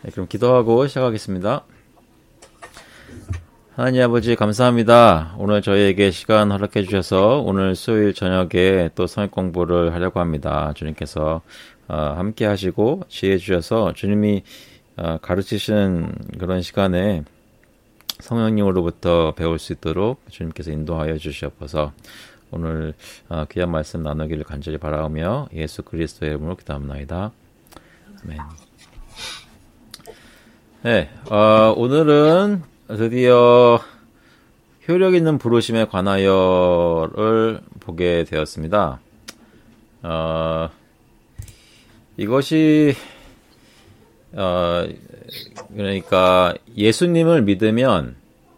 네, 그럼 기도하고 시작하겠습니다. 하나님 아버지 감사합니다. 오늘 저희에게 시간 허락해 주셔서 오늘 수요일 저녁에 또 성역 공부를 하려고 합니다. 주님께서 함께 하시고 지혜 주셔서 주님이 가르치시는 그런 시간에 성령님으로부터 배울 수 있도록 주님께서 인도하여 주시옵소서. 오늘 귀한 말씀 나누기를 간절히 바라오며 예수 그리스도의 이름으로 기도합니다. 아멘. 네, 오늘은 드디어 효력 있는 부르심에 관하여를 보게 되었습니다. 이것이 그러니까 예수님을 믿으면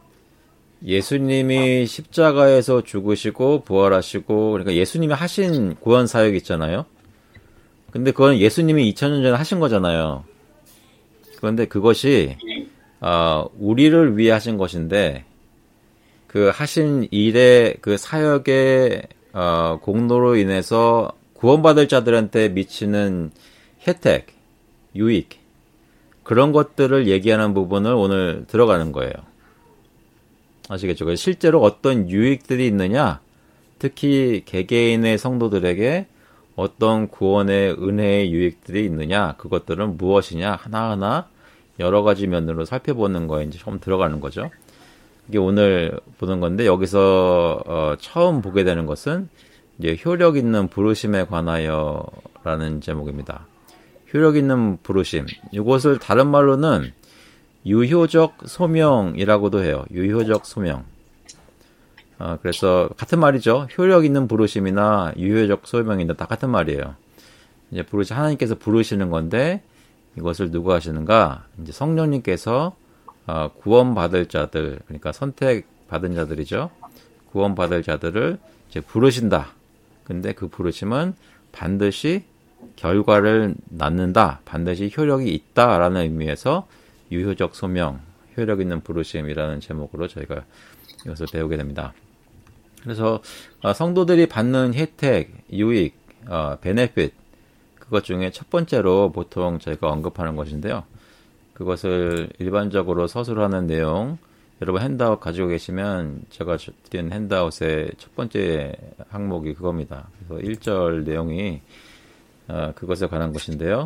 예수님이 십자가에서 죽으시고 부활하시고 그러니까 예수님이 하신 구원 사역 있잖아요. 근데 그건 예수님이 2000년 전에 하신 거잖아요. 그런데 그것이 우리를 위해 하신 것인데 그 하신 일의 그 사역의 공로로 인해서 구원받을 자들한테 미치는 혜택, 유익 그런 것들을 얘기하는 부분을 오늘 들어가는 거예요. 아시겠죠? 실제로 어떤 유익들이 있느냐, 특히 개개인의 성도들에게 어떤 구원의 은혜의 유익들이 있느냐, 그것들은 무엇이냐 하나하나 여러 가지 면으로 살펴보는 거에 이제 처음 들어가는 거죠. 이게 오늘 보는 건데 여기서 처음 보게 되는 것은 이제 효력 있는 부르심에 관하여라는 제목입니다. 효력 있는 부르심. 이것을 다른 말로는 유효적 소명이라고도 해요. 유효적 소명. 그래서 같은 말이죠. 효력 있는 부르심이나 유효적 소명이나 다 같은 말이에요. 이제 하나님께서 부르시는 건데 이것을 누가 하시는가? 이제 성령님께서 구원받을 자들, 그러니까 선택받은 자들이죠. 구원받을 자들을 이제 부르신다. 근데 그 부르심은 반드시 결과를 낳는다. 반드시 효력이 있다라는 의미에서 유효적 소명, 효력 있는 부르심이라는 제목으로 저희가 이것을 배우게 됩니다. 그래서 성도들이 받는 혜택, 유익, 베네핏 그것 중에 첫 번째로 보통 저희가 언급하는 것인데요. 그것을 일반적으로 서술하는 내용, 여러분 핸드아웃 가지고 계시면 제가 드린 핸드아웃의 첫 번째 항목이 그겁니다. 그래서 1절 내용이 그것에 관한 것인데요.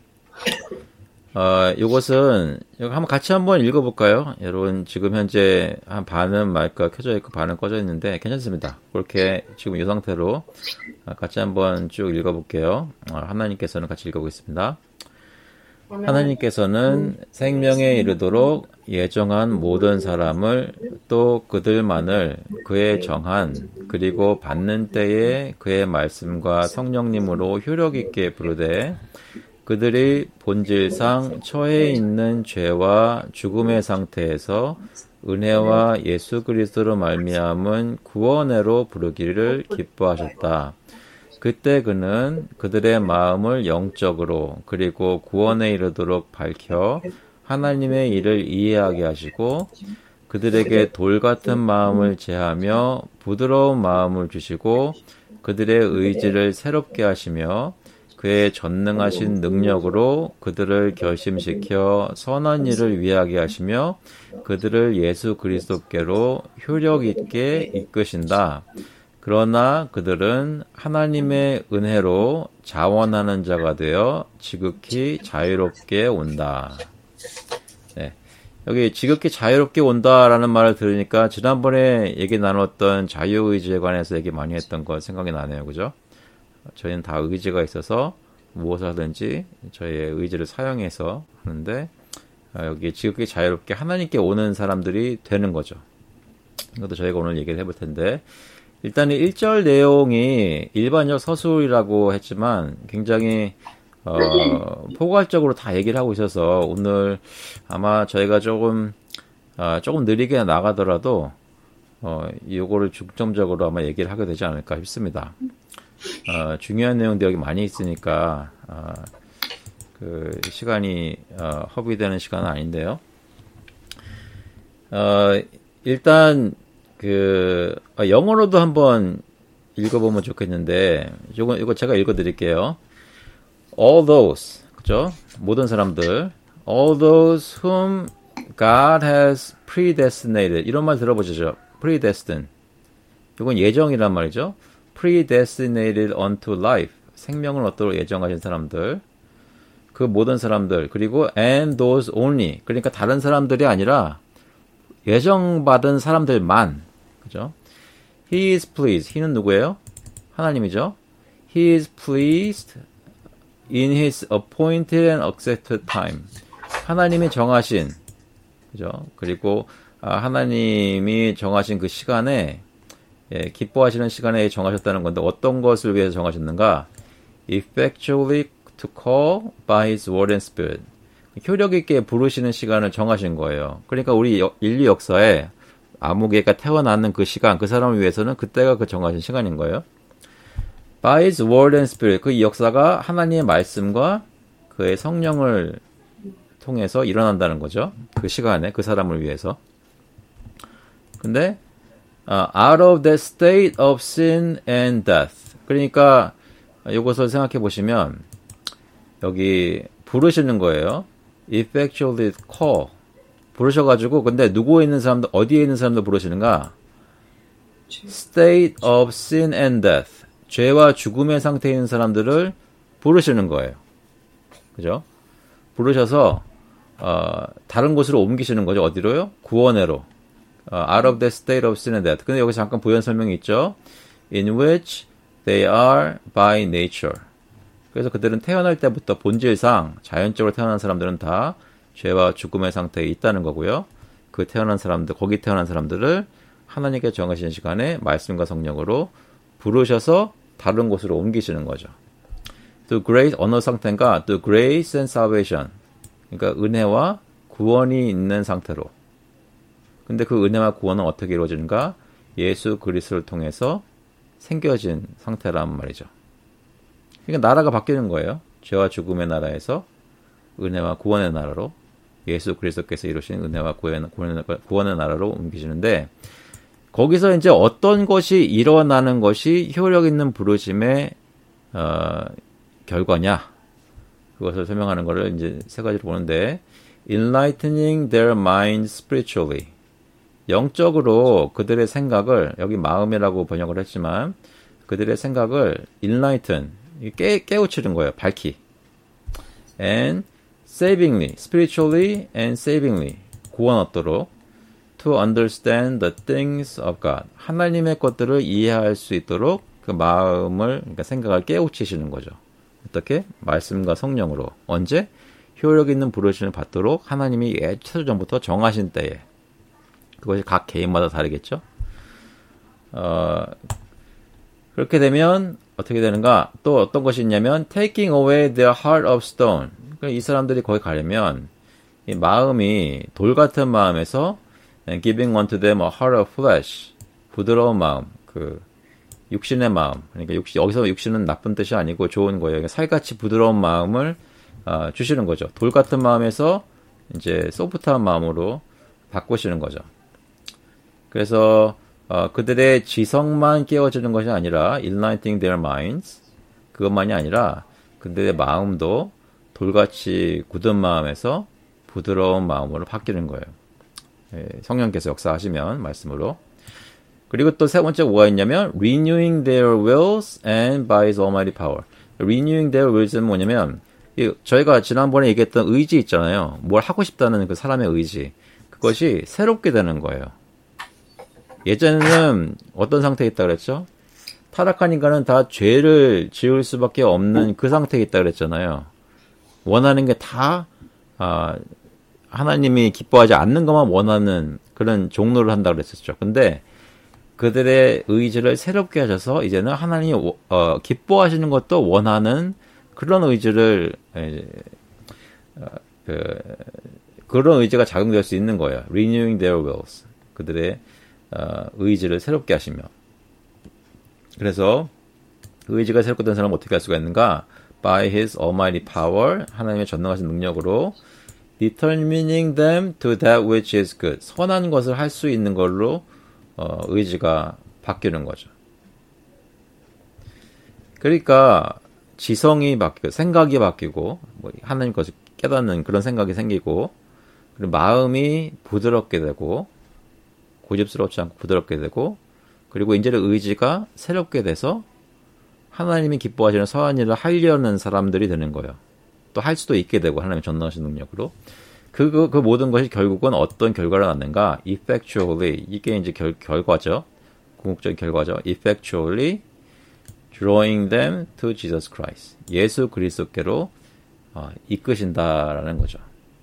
이것은 한번 같이 한번 읽어볼까요? 여러분 지금 현재 한 반은 마이크가 켜져 있고 반은 꺼져 있는데 괜찮습니다. 그렇게 지금 이 상태로 같이 한번 쭉 읽어볼게요. 하나님께서는 같이 읽어보겠습니다. 하나님께서는 생명에 이르도록 예정한 모든 사람을 또 그들만을 그의 정한 그리고 받는 때에 그의 말씀과 성령님으로 효력 있게 부르되 그들이 본질상 처해 있는 죄와 죽음의 상태에서 은혜와 예수 그리스도로 말미암은 구원회로 부르기를 기뻐하셨다. 그때 그는 그들의 마음을 영적으로 그리고 구원에 이르도록 밝혀 하나님의 일을 이해하게 하시고 그들에게 돌 같은 마음을 제하며 부드러운 마음을 주시고 그들의 의지를 새롭게 하시며 그의 전능하신 능력으로 그들을 결심시켜 선한 일을 위하게 하시며 그들을 예수 그리스도께로 효력 있게 이끄신다. 그러나 그들은 하나님의 은혜로 자원하는 자가 되어 지극히 자유롭게 온다. 네. 여기 지극히 자유롭게 온다라는 말을 들으니까 지난번에 얘기 나눴던 자유의지에 관해서 얘기 많이 했던 거 생각이 나네요. 그죠? 저희는 다 의지가 있어서 무엇을 하든지 저희의 의지를 사용해서 하는데 여기 지극히 자유롭게 하나님께 오는 사람들이 되는 거죠. 이것도 저희가 오늘 얘기를 해볼 텐데 일단 이 1절 내용이 일반적 서술이라고 했지만 굉장히 포괄적으로 다 얘기를 하고 있어서 오늘 아마 저희가 조금 느리게 나가더라도 이거를 중점적으로 아마 얘기를 하게 되지 않을까 싶습니다. 중요한 내용들이 여기 많이 있으니까 그 시간이 허비되는 시간은 아닌데요. 일단 영어로도 한번 읽어보면 좋겠는데 이거 제가 읽어드릴게요. All those, 그죠? 모든 사람들, all those whom God has predestinated. 이런 말 들어보시죠. predestined. 이건 예정이란 말이죠. predestinated unto life. 생명을 얻도록 예정하신 사람들. 그 모든 사람들. 그리고 and those only. 그러니까 다른 사람들이 아니라 예정받은 사람들만. 그죠? He is pleased. he는 누구예요? 하나님이죠. He is pleased in his appointed and accepted time. 하나님이 정하신, 그죠? 그리고 하나님이 정하신 그 시간에, 기뻐하시는 시간에 정하셨다는 건데 어떤 것을 위해서 정하셨는가? Effectually to call by his word and spirit. 효력 있게 부르시는 시간을 정하신 거예요. 그러니까 우리 인류 역사에 아무개가 태어나는 그 시간, 그 사람을 위해서는 그때가 그 정하신 시간인 거예요. By his word and spirit. 그 역사가 하나님의 말씀과 그의 성령을 통해서 일어난다는 거죠. 그 시간에, 그 사람을 위해서. 근데, out of the state of sin and death. 그러니까, 이것을 생각해 보시면, 여기, 부르시는 거예요. effectually call. 부르셔가지고, 근데 누구에 있는 사람도, 어디에 있는 사람도 부르시는가? state of sin and death. 죄와 죽음의 상태에 있는 사람들을 부르시는 거예요. 그죠? 부르셔서, 다른 곳으로 옮기시는 거죠. 어디로요? 구원회로. out of the state of sin and death. 근데 여기 잠깐 부연 설명이 있죠. in which they are by nature. 그래서 그들은 태어날 때부터 본질상 자연적으로 태어난 사람들은 다 죄와 죽음의 상태에 있다는 거고요. 그 태어난 사람들, 거기 태어난 사람들을 하나님께 정하신 시간에 말씀과 성령으로 부르셔서 다른 곳으로 옮기시는 거죠. The grace, 언어 상태가 the grace and salvation. 그러니까 은혜와 구원이 있는 상태로. 근데 그 은혜와 구원은 어떻게 이루어지는가? 예수 그리스도를 통해서 생겨진 상태란 말이죠. 그러니까 나라가 바뀌는 거예요. 죄와 죽음의 나라에서 은혜와 구원의 나라로 예수 그리스도께서 이루신 은혜와 구원의 나라로 옮기시는데 거기서 이제 어떤 것이 일어나는 것이 효력 있는 부르심의 결과냐? 그것을 설명하는 것을 이제 세 가지로 보는데 enlightening their minds spiritually. 영적으로 그들의 생각을 여기 마음이라고 번역을 했지만 그들의 생각을 enlighten 깨우치는 거예요. 밝히. and savingly, spiritually and savingly 구원 얻도록 to understand the things of God. 하나님의 것들을 이해할 수 있도록 그 마음을, 그러니까 생각을 깨우치시는 거죠. 어떻게? 말씀과 성령으로. 언제? 효력 있는 부르심을 받도록 하나님이 최초전부터 정하신 때에. 그것이 각 개인마다 다르겠죠? 그렇게 되면 어떻게 되는가? 또 어떤 것이 있냐면 taking away their heart of stone. 그러니까 이 사람들이 거기 가려면 이 마음이 돌 같은 마음에서 and giving unto them a heart of flesh. 부드러운 마음. 그 육신의 마음. 그러니까 여기서 육신은 나쁜 뜻이 아니고 좋은 거예요. 살같이 부드러운 마음을 주시는 거죠. 돌 같은 마음에서 이제 소프트한 마음으로 바꾸시는 거죠. 그래서 그들의 지성만 깨워지는 것이 아니라 enlightening their minds. 그것만이 아니라 그들의 마음도 돌같이 굳은 마음에서 부드러운 마음으로 바뀌는 거예요. 성령께서 역사하시면 말씀으로. 그리고 또 세 번째 뭐가 있냐면 renewing their wills and by his almighty power. renewing their wills는 뭐냐면 저희가 지난번에 얘기했던 의지 있잖아요. 뭘 하고 싶다는 그 사람의 의지. 그것이 새롭게 되는 거예요. 예전에는 어떤 상태에 있다 그랬죠? 타락한 인간은 다 죄를 지을 수밖에 없는 그 상태에 있다 그랬잖아요. 원하는 게 다 하나님이 기뻐하지 않는 것만 원하는 그런 종로를 한다 그랬었죠. 근데 그들의 의지를 새롭게 하셔서 이제는 하나님이 기뻐하시는 것도 원하는 그런 의지를 그런 의지가 작용될 수 있는 거예요. Renewing their wills. 그들의 의지를 새롭게 하시며. 그래서 의지가 새롭게 된 사람은 어떻게 할 수가 있는가? By his almighty power. 하나님의 전능하신 능력으로 determining them to that which is good. 선한 것을 할 수 있는 걸로 의지가 바뀌는 거죠. 그러니까 지성이 바뀌고 생각이 바뀌고 뭐 하나님 것을 깨닫는 그런 생각이 생기고, 그리고 마음이 부드럽게 되고, 고집스럽지 않고 부드럽게 되고, 그리고 이제는 의지가 새롭게 돼서 하나님이 기뻐하시는 선한 일을 하려는 사람들이 되는 거예요. 또 할 수도 있게 되고, 하나님의 전능하신 능력으로. 그 모든 것이 결국은 어떤 결과를 낳는가? effectually. 이게 이제 결과죠. 궁극적인 결과죠. effectually drawing them to Jesus Christ. 예수 그리스도께로 이끄신다라는 거죠.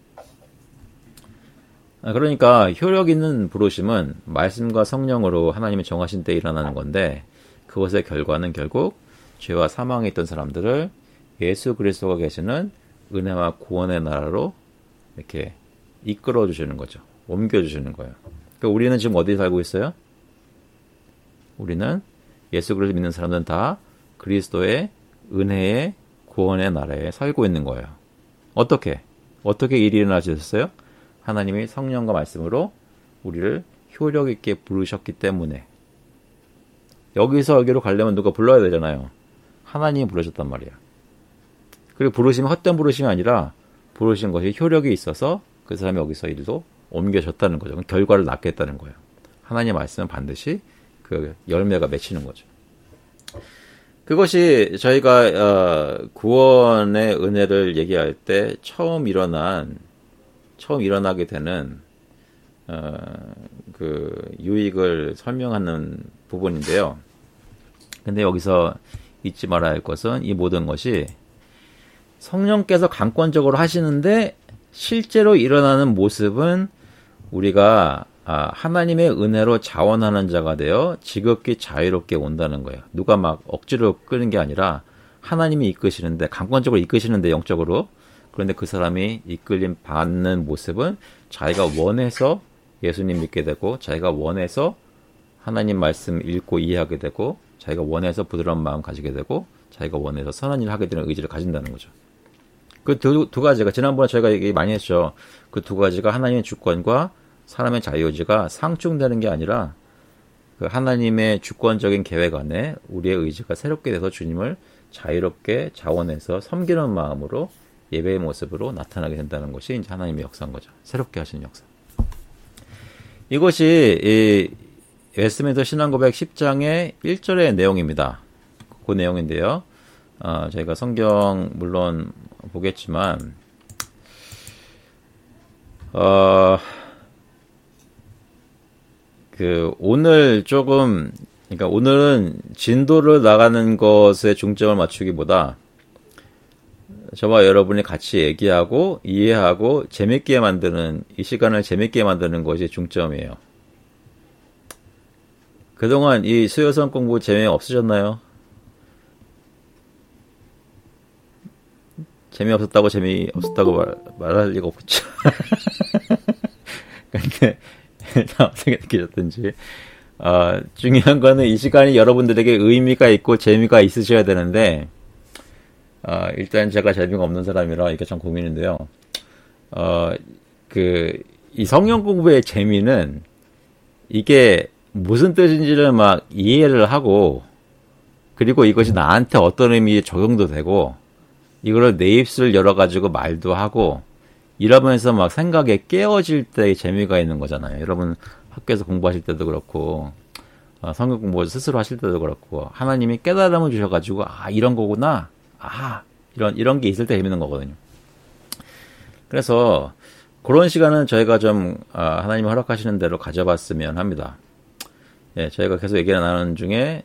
그러니까 효력 있는 부르심은 말씀과 성령으로 하나님이 정하신 때 일어나는 건데, 그것의 결과는 결국 죄와 사망에 있던 사람들을 예수 그리스도가 계시는 은혜와 구원의 나라로 이렇게 이끌어 주시는 거죠. 옮겨 주시는 거예요. 그러니까 우리는 지금 어디에 살고 있어요? 우리는 예수 그리스도 믿는 사람들은 다 그리스도의 은혜의 구원의 나라에 살고 있는 거예요. 어떻게 일이 일어나셨어요? 하나님이 성령과 말씀으로 우리를 효력 있게 부르셨기 때문에. 여기서 여기로 가려면 누가 불러야 되잖아요. 하나님이 부르셨단 말이야. 그리고 부르심이 헛된 부르심이 아니라 부르신 것이 효력이 있어서 그 사람이 여기서 일도 옮겨졌다는 거죠. 결과를 낳게 했다는 거예요. 하나님의 말씀은 반드시 그 열매가 맺히는 거죠. 그것이 저희가 구원의 은혜를 얘기할 때 처음 일어나게 되는 그 유익을 설명하는 부분인데요. 근데 여기서 잊지 말아야 할 것은 이 모든 것이 성령께서 강권적으로 하시는데 실제로 일어나는 모습은 우리가 하나님의 은혜로 자원하는 자가 되어 지극히 자유롭게 온다는 거예요. 누가 막 억지로 끄는 게 아니라 하나님이 이끄시는데, 강권적으로 이끄시는데 영적으로. 그런데 그 사람이 이끌림 받는 모습은 자기가 원해서 예수님 믿게 되고, 자기가 원해서 하나님 말씀 읽고 이해하게 되고, 자기가 원해서 부드러운 마음 가지게 되고, 자기가 원해서 선한 일을 하게 되는 의지를 가진다는 거죠. 그 두 가지가, 지난번에 저희가 얘기 많이 했죠. 그 두 가지가 하나님의 주권과 사람의 자유의지가 상충되는 게 아니라, 그 하나님의 주권적인 계획 안에 우리의 의지가 새롭게 돼서 주님을 자유롭게 자원해서 섬기는 마음으로 예배의 모습으로 나타나게 된다는 것이 이제 하나님의 역사인 거죠. 새롭게 하시는 역사. 이것이 이 웨스트민스터 신앙고백 10장의 1절의 내용입니다. 그 내용인데요. 저희가 성경 물론 보겠지만, 오늘 조금, 그러니까 오늘은 진도를 나가는 것에 중점을 맞추기보다 저와 여러분이 같이 얘기하고 이해하고 재밌게 만드는, 이 시간을 재밌게 만드는 것이 중점이에요. 그동안 이 수요성 공부 재미없으셨나요? 재미없었다고 말할 리가 없죠. 근데 어떻게 느끼셨든지 중요한 거는 이 시간이 여러분들에게 의미가 있고 재미가 있으셔야 되는데, 일단 제가 재미가 없는 사람이라 이게 참 고민인데요. 이 성경 공부의 재미는 이게 무슨 뜻인지를 막 이해를 하고, 그리고 이것이 나한테 어떤 의미에 적용도 되고, 이거를 내 입술 열어가지고 말도 하고, 이러면서 막 생각에 깨어질 때의 재미가 있는 거잖아요. 여러분 학교에서 공부하실 때도 그렇고, 성경 공부 스스로 하실 때도 그렇고, 하나님이 깨달음을 주셔가지고, 이런 거구나. 이런 게 있을 때 재밌는 거거든요. 그래서 그런 시간은 저희가 좀 하나님이 허락하시는 대로 가져봤으면 합니다. 예, 저희가 계속 얘기를 나누는 중에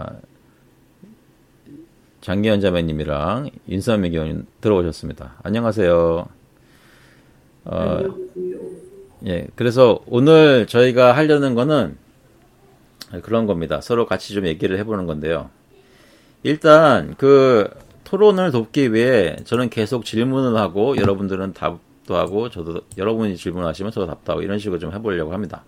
장기현 자매님이랑 윤선미 교원님 들어오셨습니다. 안녕하세요. 예, 그래서 오늘 저희가 하려는 거는 그런 겁니다. 서로 같이 좀 얘기를 해보는 건데요. 일단 그 토론을 돕기 위해 저는 계속 질문을 하고, 여러분들은 답도 하고, 저도 여러분이 질문하시면 저도 답도 하고, 이런 식으로 좀 해보려고 합니다.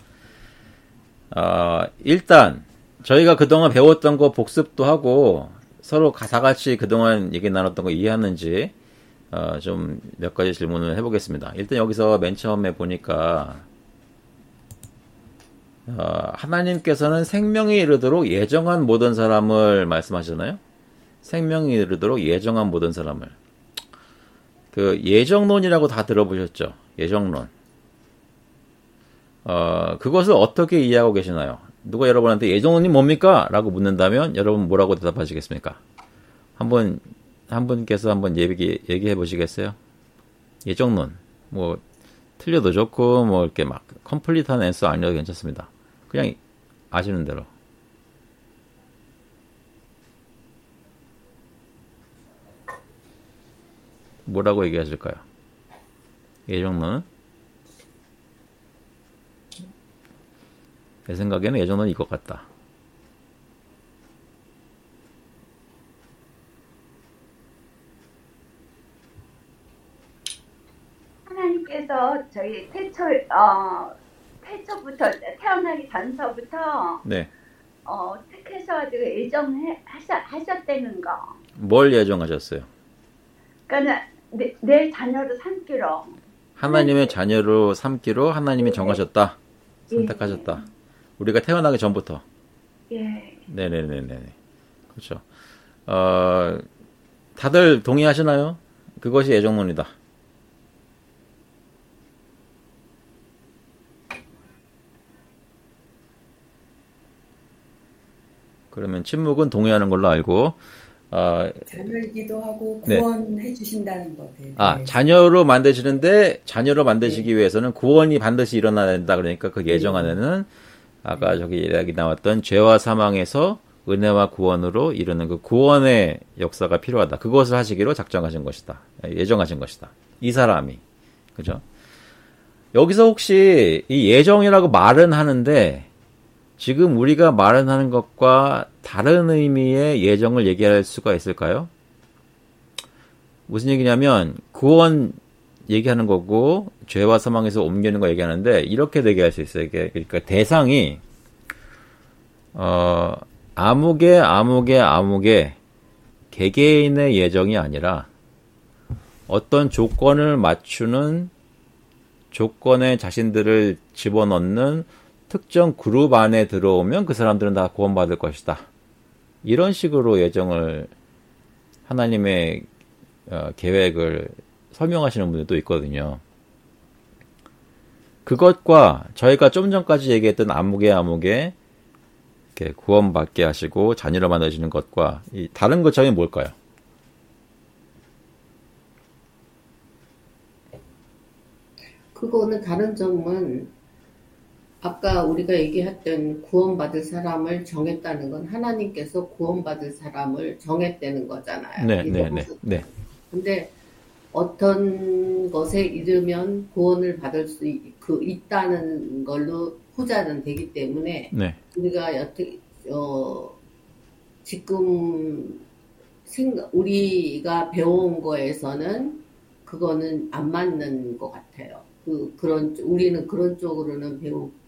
일단 저희가 그동안 배웠던 거 복습도 하고, 서로 다 같이 그동안 얘기 나눴던 거 이해하는지 좀 몇 가지 질문을 해보겠습니다. 일단 여기서 맨 처음에 보니까 하나님께서는 생명이 이르도록 예정한 모든 사람을 말씀하시잖아요. 생명이 이르도록 예정한 모든 사람을. 그 예정론이라고 다 들어보셨죠? 예정론. 그것을 어떻게 이해하고 계시나요? 누가 여러분한테 예정론이 뭡니까? 라고 묻는다면 여러분 뭐라고 대답하시겠습니까? 한 분께서 한번 얘기해 보시겠어요? 예정론. 뭐, 틀려도 좋고, 뭐, 이렇게 막, 컴플리트한 앤서 아니어도 괜찮습니다. 그냥 아시는 대로. 뭐라고 얘기하실까요? 예정론은? 내 생각에는 예정론이 이것 같다. 하나님께서 저희 태초부터 태어나기 전서부터 네. 택하셔가지고 예정하셨다는 거. 뭘 예정하셨어요? 그러니까 내 자녀로 삼기로. 하나님의 자녀로 삼기로 하나님이 네. 정하셨다. 선택하셨다. 우리가 태어나기 전부터. 예. 네네네네. 그렇죠. 다들 동의하시나요? 그것이 예정론이다. 그러면 침묵은 동의하는 걸로 알고, 자녀이기도 하고 네. 구원해 주신다는 거예요. 자녀로 만드시는데 자녀로 만드시기 위해서는 구원이 반드시 일어나야 된다. 그러니까 그 예정 안에는 아까 저기 이야기 나왔던 죄와 사망에서 은혜와 구원으로 이르는 그 구원의 역사가 필요하다. 그것을 하시기로 작정하신 것이다. 예정하신 것이다. 이 사람이. 그죠? 여기서 혹시 이 예정이라고 말은 하는데 지금 우리가 말은 하는 것과 다른 의미의 예정을 얘기할 수가 있을까요? 무슨 얘기냐면 구원 얘기하는 거고 죄와 사망에서 옮기는 거 얘기하는데 이렇게 얘기할 수 있어요. 그러니까 대상이 아무개 개개인의 예정이 아니라 어떤 조건을 맞추는 조건에 자신들을 집어넣는 특정 그룹 안에 들어오면 그 사람들은 다 구원받을 것이다. 이런 식으로 예정을 하나님의 계획을 설명하시는 분들도 있거든요. 그것과 저희가 좀 전까지 얘기했던 아무개 이렇게 구원받게 하시고 자녀로 만드시는 것과 이 다른 것 점이 뭘까요? 그거는 다른 점은 아까 우리가 얘기했던 구원받을 사람을 정했다는 건 하나님께서 구원받을 사람을 정했다는 거잖아요. 네. 근데 어떤 것에 이르면 구원을 받을 수 있다는 걸로 포자는 되기 때문에 우리가 지금 우리가 배운 거에서는 그거는 안 맞는 것 같아요. 우리는 그런 쪽으로는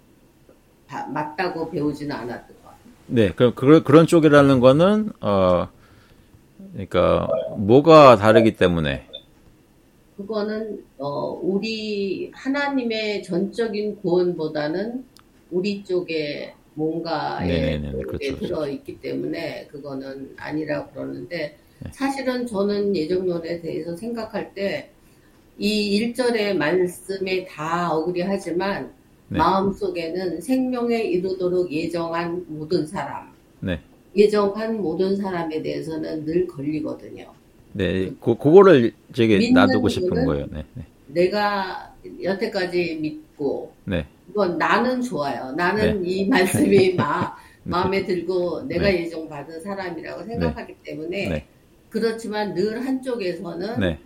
맞다고 배우지는 않았던 것 같아요. 네, 그런 쪽이라는 거는, 그러니까, 뭐가 다르기 때문에? 그거는, 우리, 하나님의 전적인 구원보다는 우리 쪽에 뭔가에 그렇죠. 들어있기 때문에 그거는 아니라고 그러는데, 사실은 저는 예정론에 대해서 생각할 때, 이 1절의 말씀에 다 어그리하지만 마음속에는 생명에 이르도록 예정한 모든 사람, 예정한 모든 사람에 대해서는 늘 걸리거든요. 네, 그거를 저기 놔두고 싶은 거예요. 내가 여태까지 믿고, 이건 나는 좋아요. 나는 이 말씀이 마음에 들고 내가 예정받은 사람이라고 생각하기 때문에 그렇지만 늘 한쪽에서는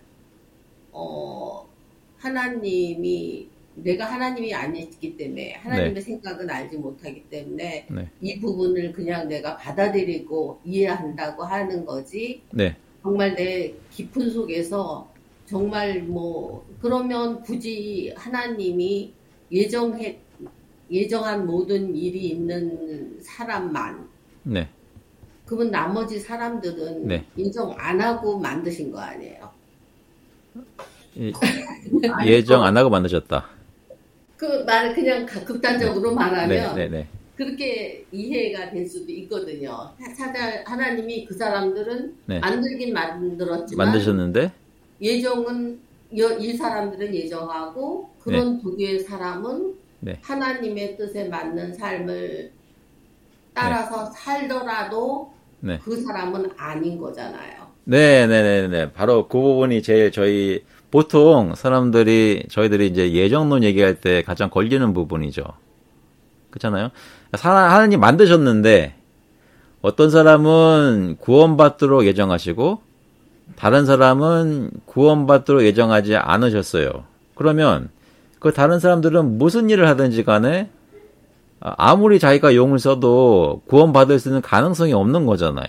내가 하나님이 아니기 때문에 하나님의 생각은 알지 못하기 때문에 이 부분을 그냥 내가 받아들이고 이해한다고 하는 거지. 정말 내 깊은 속에서 정말 그러면 굳이 하나님이 예정한 모든 일이 있는 사람만 그러면 나머지 사람들은 예정 안 하고 만드신 거 아니에요? 예정 안 하고 만드셨다. 그 말을 그냥 극단적으로 말하면 그렇게 이해가 될 수도 있거든요. 하나님이 그 사람들은 만들긴 만들었지만 만드셨는데 예정은 이 사람들은 예정하고 그런 두 개의 사람은 하나님의 뜻에 맞는 삶을 따라서 살더라도 그 사람은 아닌 거잖아요. 네네네네. 바로 그 부분이 제일 보통 저희들이 이제 예정론 얘기할 때 가장 걸리는 부분이죠. 그렇잖아요? 하나님 만드셨는데, 어떤 사람은 구원받도록 예정하시고, 다른 사람은 구원받도록 예정하지 않으셨어요. 그러면, 그 다른 사람들은 무슨 일을 하든지 간에, 아무리 자기가 용을 써도 구원받을 수 있는 가능성이 없는 거잖아요.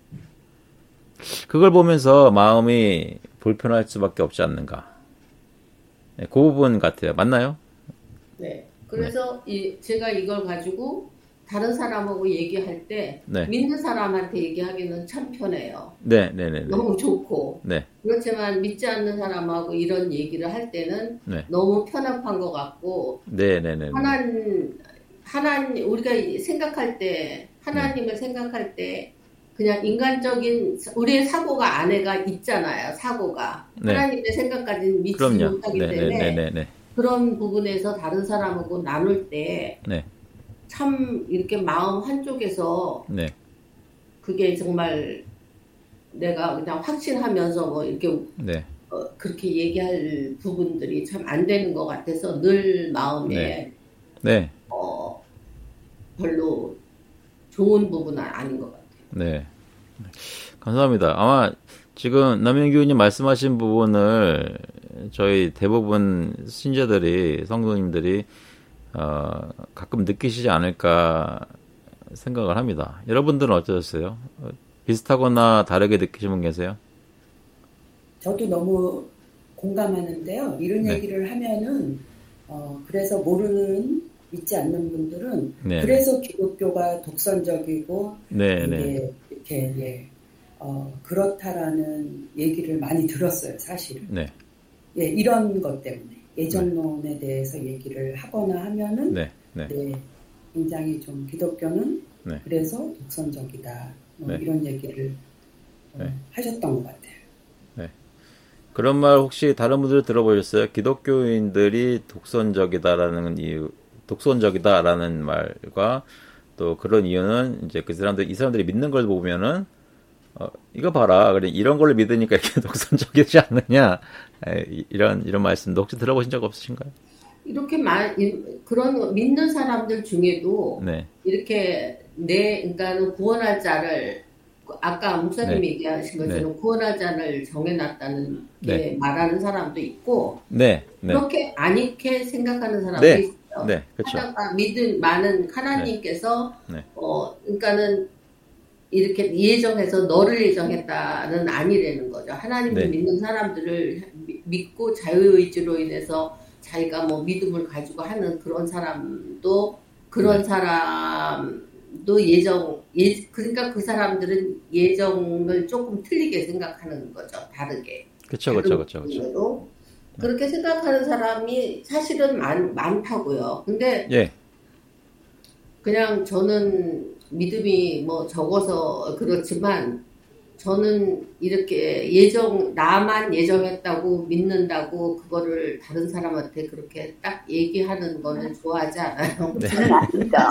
그걸 보면서 마음이 불편할 수밖에 없지 않는가. 네, 그 부분 같아요. 맞나요? 네. 그래서 제가 이걸 가지고 다른 사람하고 얘기할 때 믿는 사람한테 얘기하기는 참 편해요. 네네네. 너무 좋고. 그렇지만 믿지 않는 사람하고 이런 얘기를 할 때는 너무 편협한 것 같고. 네네네. 하나님 우리가 생각할 때 하나님을 생각할 때 그냥 인간적인 우리의 사고가 안에가 있잖아요. 사고가 하나님의 생각까지는 믿지 못하기 때문에 그런 부분에서 다른 사람하고 나눌 때 참 이렇게 마음 한쪽에서 그게 정말 내가 그냥 확신하면서 뭐 이렇게 그렇게 얘기할 부분들이 참 안 되는 것 같아서 늘 마음에 별로 좋은 부분은 아닌 것 같아요. 네. 감사합니다. 아마 지금 남영규님 말씀하신 부분을 저희 대부분 신자들이, 성도님들이, 가끔 느끼시지 않을까 생각을 합니다. 여러분들은 어떠셨어요? 비슷하거나 다르게 느끼신 분 계세요? 저도 너무 공감하는데요. 이런 얘기를 하면은, 그래서 모르는, 믿지 않는 분들은 그래서 기독교가 독선적이고 이렇게 그렇다라는 얘기를 많이 들었어요, 사실은. 이런 것 때문에 예정론에 대해서 얘기를 하거나 하면은 굉장히 좀 기독교는 그래서 독선적이다 이런 얘기를 하셨던 것 같아요. 그런 말 혹시 다른 분들 들어보셨어요? 기독교인들이 독선적이다라는 말과 또 그런 이유는 이제 이 사람들이 믿는 걸 보면은 이거 봐라, 그래 이런 걸 믿으니까 이렇게 독선적이지 않느냐, 이런 말씀도 혹시 들어보신 적 없으신가요? 이렇게 그런 믿는 사람들 중에도 이렇게 그러니까는 구원할 자를 아까 목사님이 얘기하신 것처럼 구원할 자를 정해놨다는 게 말하는 사람도 있고 그렇게 아니게 생각하는 사람도 있어요. 그렇죠. 많은 하나님께서 그러니까는 이렇게 예정해서 너를 예정했다는 아니라는 거죠. 하나님을 믿는 사람들을 믿고 자유의지로 인해서 자기가 뭐 믿음을 가지고 하는 그런 사람도 그러니까 그 사람들은 예정을 조금 틀리게 생각하는 거죠. 다르게. 그렇죠. 그렇게 생각하는 사람이 사실은 많다고요. 근데 그냥 저는 믿음이 뭐 적어서 그렇지만 저는 이렇게 나만 예정했다고 믿는다고 그거를 다른 사람한테 그렇게 딱 얘기하는 거는 좋아하지 않아요. 맞습니다.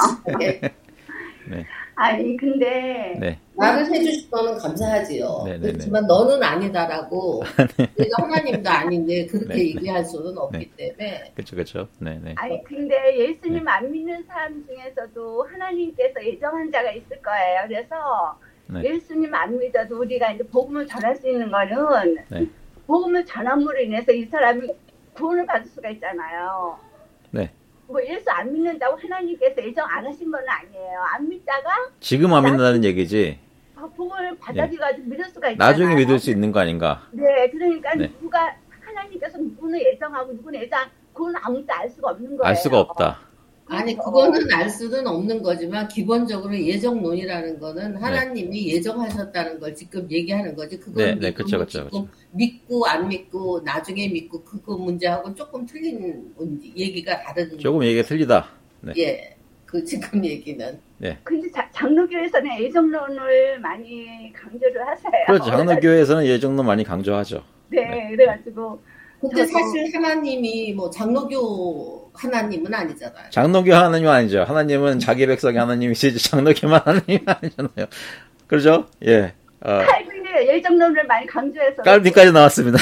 아니 근데 나를 해주신 거는 감사하지요. 그렇지만 너는 아니다라고 내가 하나님도 아닌데 그렇게 얘기할 수는 없기 때문에. 그렇죠. 아니 근데 예수님 안 믿는 사람 중에서도 하나님께서 예정한 자가 있을 거예요. 그래서 예수님 안 믿어도 우리가 이제 복음을 전할 수 있는 거는 복음을 전함으로 인해서 이 사람이 구원을 받을 수가 있잖아요. 뭐 예수 안 믿는다고 하나님께서 예정 안 하신 건 아니에요. 안 믿다가 지금 안 믿는다는 얘기지. 복음을 받아들여가지고 믿을 수가 있잖아요. 나중에 믿을 수 있는 거 아닌가? 그러니까 하나님께서 누구는 예정하고 누구는 그건 아무도 알 수가 없는 거예요. 알 수가 없다. 아니 그거는 알 수는 없는 거지만 기본적으로 예정론이라는 거는 하나님이 예정하셨다는 걸 지금 얘기하는 거지. 그건 그렇죠. 믿고 안 믿고 나중에 믿고 그거 문제하고 조금 틀린 얘기가 다른. 조금 얘기가 틀리다. 그 지금 얘기는. 근데 장로교에서는 예정론을 많이 강조를 하세요. 그렇죠. 장로교에서는 예정론 많이 강조하죠. 그래가지고 근데 사실 하나님이 뭐 장로교 하나님은 아니잖아요. 장로교 하나님은 아니죠. 하나님은 자기 백성의 하나님이시지 장로교만 하나님이 아니잖아요. 그렇죠? 예. 근데 예정론을 많이 강조해서 깔비까지 나왔습니다.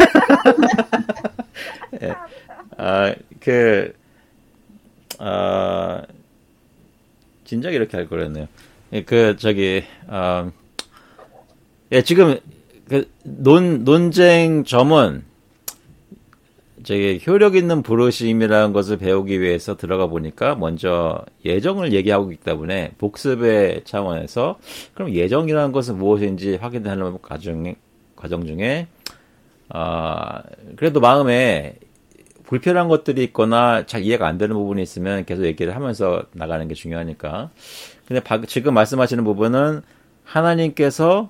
예. 진작 이렇게 할 거랬네요. 예, 지금 논쟁 점은 효력 있는 부르심이라는 것을 배우기 위해서 들어가 보니까 먼저 예정을 얘기하고 있기 때문에 복습의 차원에서 그럼 예정이라는 것은 무엇인지 확인하려는 과정 중에 그래도 마음에 불편한 것들이 있거나 잘 이해가 안 되는 부분이 있으면 계속 얘기를 하면서 나가는 게 중요하니까. 근데 지금 말씀하시는 부분은 하나님께서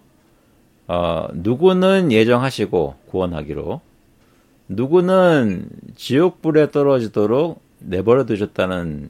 누구는 예정하시고 구원하기로 누구는 지옥불에 떨어지도록 내버려 두셨다는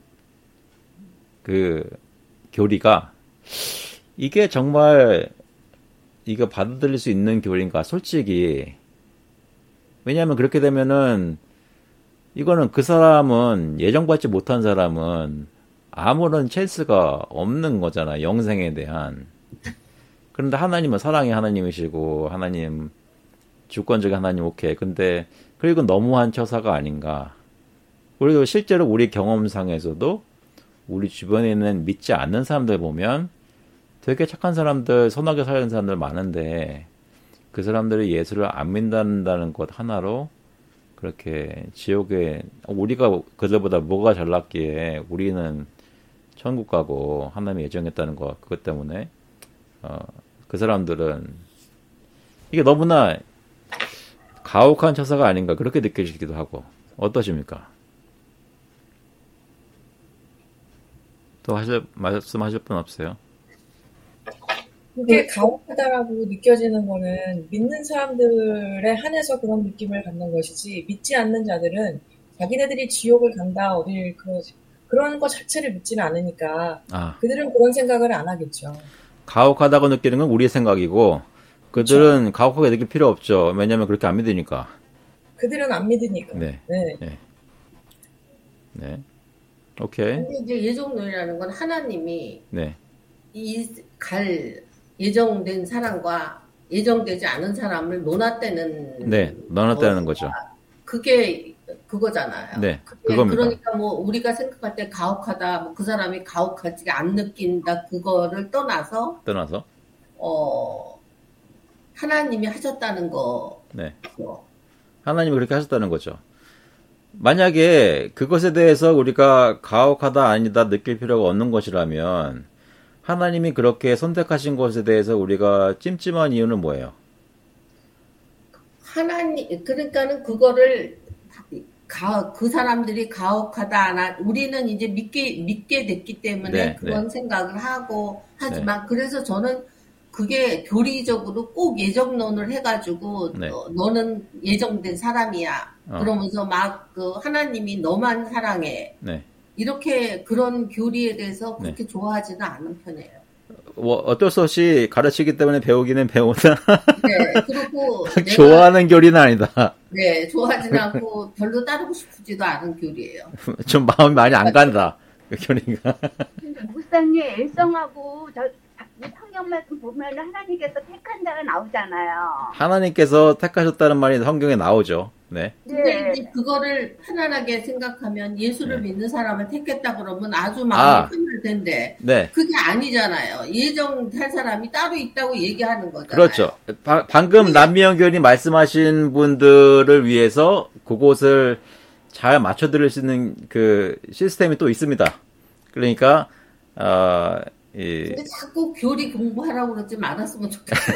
그 교리가 이게 정말 이거 받아들일 수 있는 교리인가 솔직히. 왜냐하면 그렇게 되면은 이거는 그 사람은 예정받지 못한 사람은 아무런 찬스가 없는 거잖아. 영생에 대한. 그런데 하나님은 사랑의 하나님이시고 하나님 주권적인 하나님 오케이. 근데 그리고 너무한 처사가 아닌가. 그리고 실제로 우리 경험상에서도 우리 주변에 있는 믿지 않는 사람들 보면 되게 착한 사람들, 선하게 사는 사람들 많은데 그 사람들이 예수를 안 믿는다는 것 하나로 그렇게 지옥에 우리가 그들보다 뭐가 잘났기에 우리는 천국 가고 하나님이 예정했다는 것 그것 때문에 그 사람들은 이게 너무나 가혹한 처사가 아닌가 그렇게 느껴지기도 하고 어떠십니까? 또 말씀하실 분 없어요? 그게 가혹하다라고 느껴지는 거는 믿는 사람들에 한해서 그런 느낌을 갖는 것이지 믿지 않는 자들은 자기네들이 지옥을 간다 어딜 그런 거 자체를 믿지는 않으니까 그들은 그런 생각을 안 하겠죠. 가혹하다고 느끼는 건 우리의 생각이고 그들은 그렇죠. 가혹하게 느낄 필요 없죠. 왜냐하면 그렇게 안 믿으니까. 그들은 안 믿으니까. 네. 오케이. 근데 이제 예정론이라는 건 하나님이 네. 예정된 사람과 예정되지 않은 사람을 논하다는 거죠. 그게 그거잖아요. 네, 그겁니다. 그러니까 뭐 우리가 생각할 때 가혹하다, 뭐 그 사람이 가혹하지 안 느낀다 그거를 떠나서 하나님이 하셨다는 거. 네. 하나님이 그렇게 하셨다는 거죠. 만약에 그것에 대해서 우리가 가혹하다 아니다 느낄 필요가 없는 것이라면 하나님이 그렇게 선택하신 것에 대해서 우리가 찜찜한 이유는 뭐예요? 그러니까는 그거를 그 사람들이 가혹하다 우리는 이제 믿게 됐기 때문에 그런 생각을 하고 하지만 그래서 저는 그게 교리적으로 꼭 예정론을 해가지고 너는 예정된 사람이야 그러면서 막 하나님이 너만 사랑해 이렇게 그런 교리에 대해서 그렇게 좋아하지는 않은 편이에요. 어쩔 수 없이 가르치기 때문에 배우기는 배우다. 네, 그리고 좋아하는 교리는 아니다. 네, 좋아하지는 않고 별로 따르고 싶지도 않은 교리예요. 좀 마음이 많이 안 간다. 그 교리가. 목사님 일성하고 성경 말씀 보면 하나님께서 택한 자가 나오잖아요. 하나님께서 택하셨다는 말이 성경에 나오죠. 네. 근데 이제 그거를 편안하게 생각하면 예수를 믿는 사람을 택했다 그러면 아주 마음이 편할 텐데 그게 아니잖아요. 예정할 사람이 따로 있다고 얘기하는 거잖아요. 그렇죠. 방금 남미영 교수님 말씀하신 분들을 위해서 그곳을 잘 맞춰드릴 수 있는 그 시스템이 또 있습니다. 그러니까 근데 자꾸 교리 공부하라고 그러지 말았으면 좋겠어요.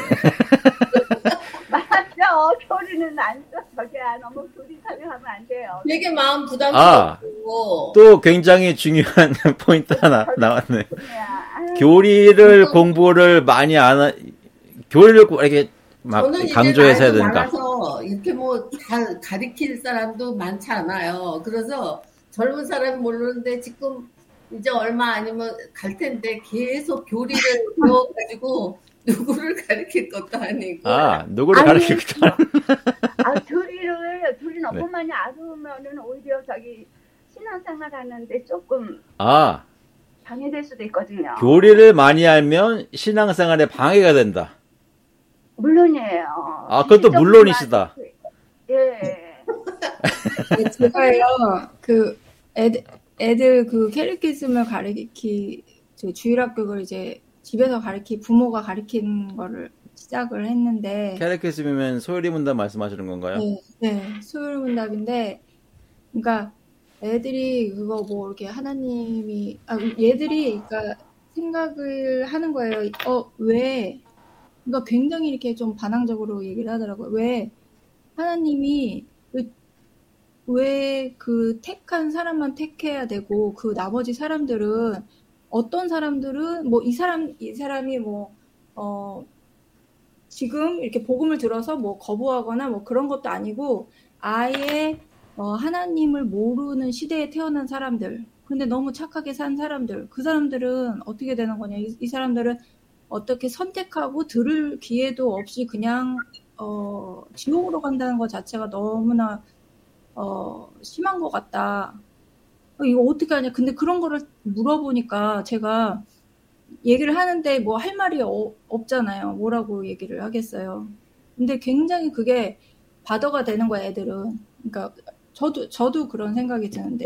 맞죠. 교리는 안 써. 너무 교리 설명하면 안 돼요. 되게 마음 부담스럽고. 또 굉장히 중요한 포인트 하나 나왔네. 교리를 공부를 많이 교리를 이렇게 막 강조해서 해야 되니까. 많아서 이렇게 뭐 잘 가르칠 사람도 많지 않아요. 그래서 젊은 사람이 모르는데 지금 이제 얼마 아니면 갈 텐데 계속 교리를 배워가지고 누구를 가리킬 것도 아니고. 누구를 가리킬 것도 아니고. 둘이 너무 많이 아우면은 오히려 신앙생활 하는데 조금. 방해될 수도 있거든요. 교리를 많이 알면 신앙생활에 방해가 된다. 물론이에요. 그것도 물론이시다. 예. 제가요, 애들 캐리키즘을 주일학교를 이제 집에서 부모가 가르치는 거를 시작을 했는데. 캐리키즘이면 소요리 문답 말씀하시는 건가요? 네, 소요리 문답인데, 그러니까 애들이 그거 이렇게 하나님이, 얘들이 그러니까 생각을 하는 거예요. 왜, 그러니까 굉장히 이렇게 좀 반항적으로 얘기를 하더라고요. 왜 하나님이 왜 택한 사람만 택해야 되고 나머지 사람들은 어떤 사람들은 이 사람이 지금 이렇게 복음을 들어서 거부하거나 그런 것도 아니고 아예 하나님을 모르는 시대에 태어난 사람들, 근데 너무 착하게 산 사람들, 그 사람들은 어떻게 되는 거냐? 이 사람들은 어떻게 선택하고 들을 기회도 없이 그냥 지옥으로 간다는 것 자체가 너무나 심한 것 같다. 이거 어떻게 하냐? 근데 그런 거를 물어보니까 제가 얘기를 하는데 할 말이 없잖아요. 뭐라고 얘기를 하겠어요. 근데 굉장히 그게 바더가 되는 거야, 애들은. 그러니까 저도 그런 생각이 드는데.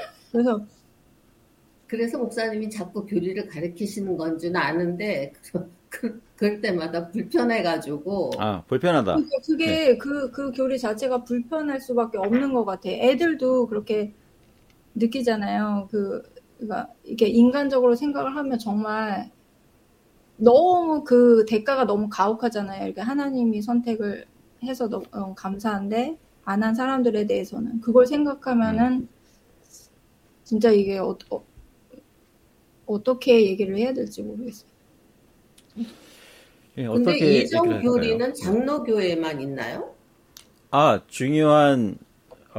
그래서 목사님이 자꾸 교리를 가르치시는 건 줄 아는데 그럴 때마다 불편해가지고. 불편하다. 그러니까 그게 그 교리 자체가 불편할 수밖에 없는 것 같아. 애들도 그렇게 느끼잖아요. 그러니까 이게 인간적으로 생각을 하면 정말 너무 대가가 너무 가혹하잖아요. 이렇게 하나님이 선택을 해서 너무 감사한데 안 한 사람들에 대해서는 그걸 생각하면은 진짜 이게 어떻게 얘기를 해야 될지 모르겠어요. 근데 예정 교리는 장로교회만 있나요? 중요한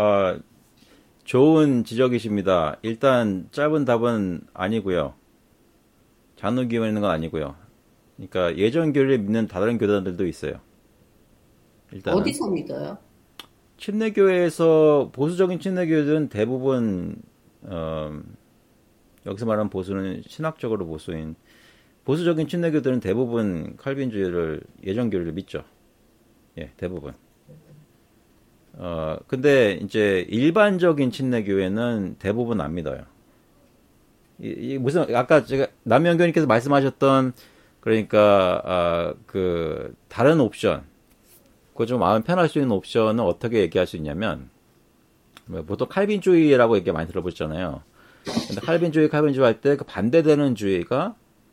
좋은 지적이십니다. 일단 짧은 답은 아니고요. 장로교회에 있는 건 아니고요. 그러니까 예정 교리를 믿는 다른 교단들도 있어요. 일단은. 어디서 믿어요? 침례교회에서 보수적인 침례교회들은 대부분 여기서 말하는 보수는 신학적으로 보수인 보수적인 침례교들은 대부분 칼빈주의를 예정교리를 믿죠. 예, 대부분. 근데 이제 일반적인 침례교회는 대부분 안 믿어요. 무슨 아까 제가 남영교님께서 말씀하셨던 그러니까 다른 옵션, 그거 좀 마음 편할 수 있는 옵션은 어떻게 얘기할 수 있냐면 보통 칼빈주의라고 얘기 많이 들어보셨잖아요. 근데 칼빈주의 할 때 그 반대되는 주의가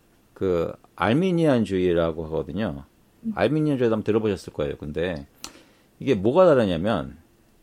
알미니안주의라고 하거든요. 알미니안주의도 한번 들어보셨을 거예요. 근데 이게 뭐가 다르냐면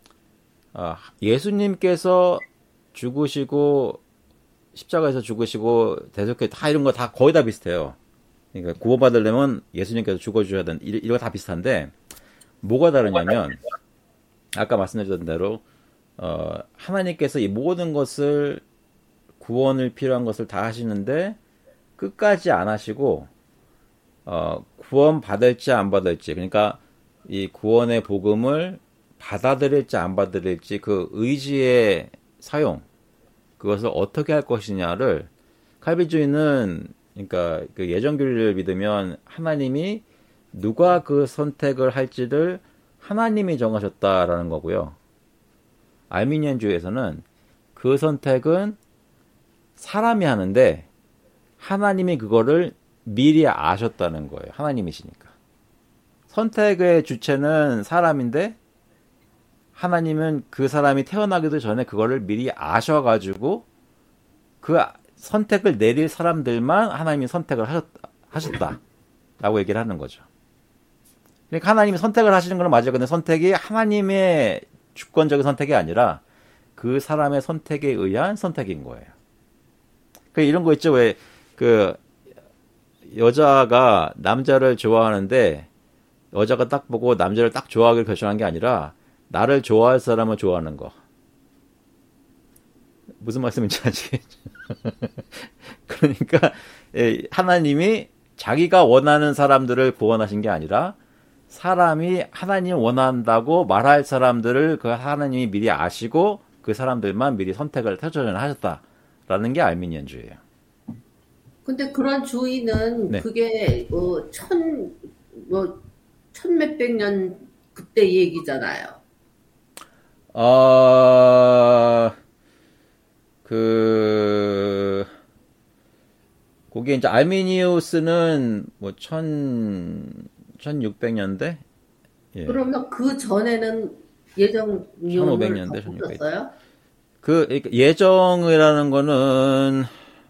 예수님께서 죽으시고 십자가에서 죽으시고 대속회 다 이런 거 다 거의 다 비슷해요. 그러니까 구원받으려면 예수님께서 죽어주셔야 되는 이거 다 비슷한데 뭐가 다르냐면 아까 말씀드렸던 대로 하나님께서 이 모든 것을 구원을 필요한 것을 다 하시는데 끝까지 안 하시고 구원 받을지 안 받을지, 그러니까 이 구원의 복음을 받아들일지 안 받아들일지 그 의지의 사용, 그것을 어떻게 할 것이냐를 칼빈주의는 그러니까 그 예정교리를 믿으면 하나님이 누가 그 선택을 할지를 하나님이 정하셨다라는 거고요. 알미니안주의에서는 그 선택은 사람이 하는데 하나님이 그거를 미리 아셨다는 거예요. 하나님이시니까. 선택의 주체는 사람인데 하나님은 그 사람이 태어나기도 전에 그거를 미리 아셔가지고 그 선택을 내릴 사람들만 하나님이 선택을 하셨다라고 얘기를 하는 거죠. 그러니까 하나님이 선택을 하시는 건 맞아요. 근데 선택이 하나님의 주권적인 선택이 아니라 그 사람의 선택에 의한 선택인 거예요. 그 이런 거 있죠. 왜 그 여자가 남자를 좋아하는데 여자가 딱 보고 남자를 딱 좋아하기를 결정한 게 아니라 나를 좋아할 사람을 좋아하는 거. 무슨 말씀인지 아시겠죠? 그러니까 하나님이 자기가 원하는 사람들을 구원하신 게 아니라 사람이 하나님 원한다고 말할 사람들을 그 하나님이 미리 아시고 그 사람들만 미리 선택을 하셨다라는 게 알미니안주의예요. 근데 그런 주의는 네. 그게 천 몇백 년 그때 얘기잖아요. 거기에 이제 알미니우스는 뭐 1600년대? 예. 그러면 그 전에는 예정 1500년대, 1600년대. 그 예정이라는 거는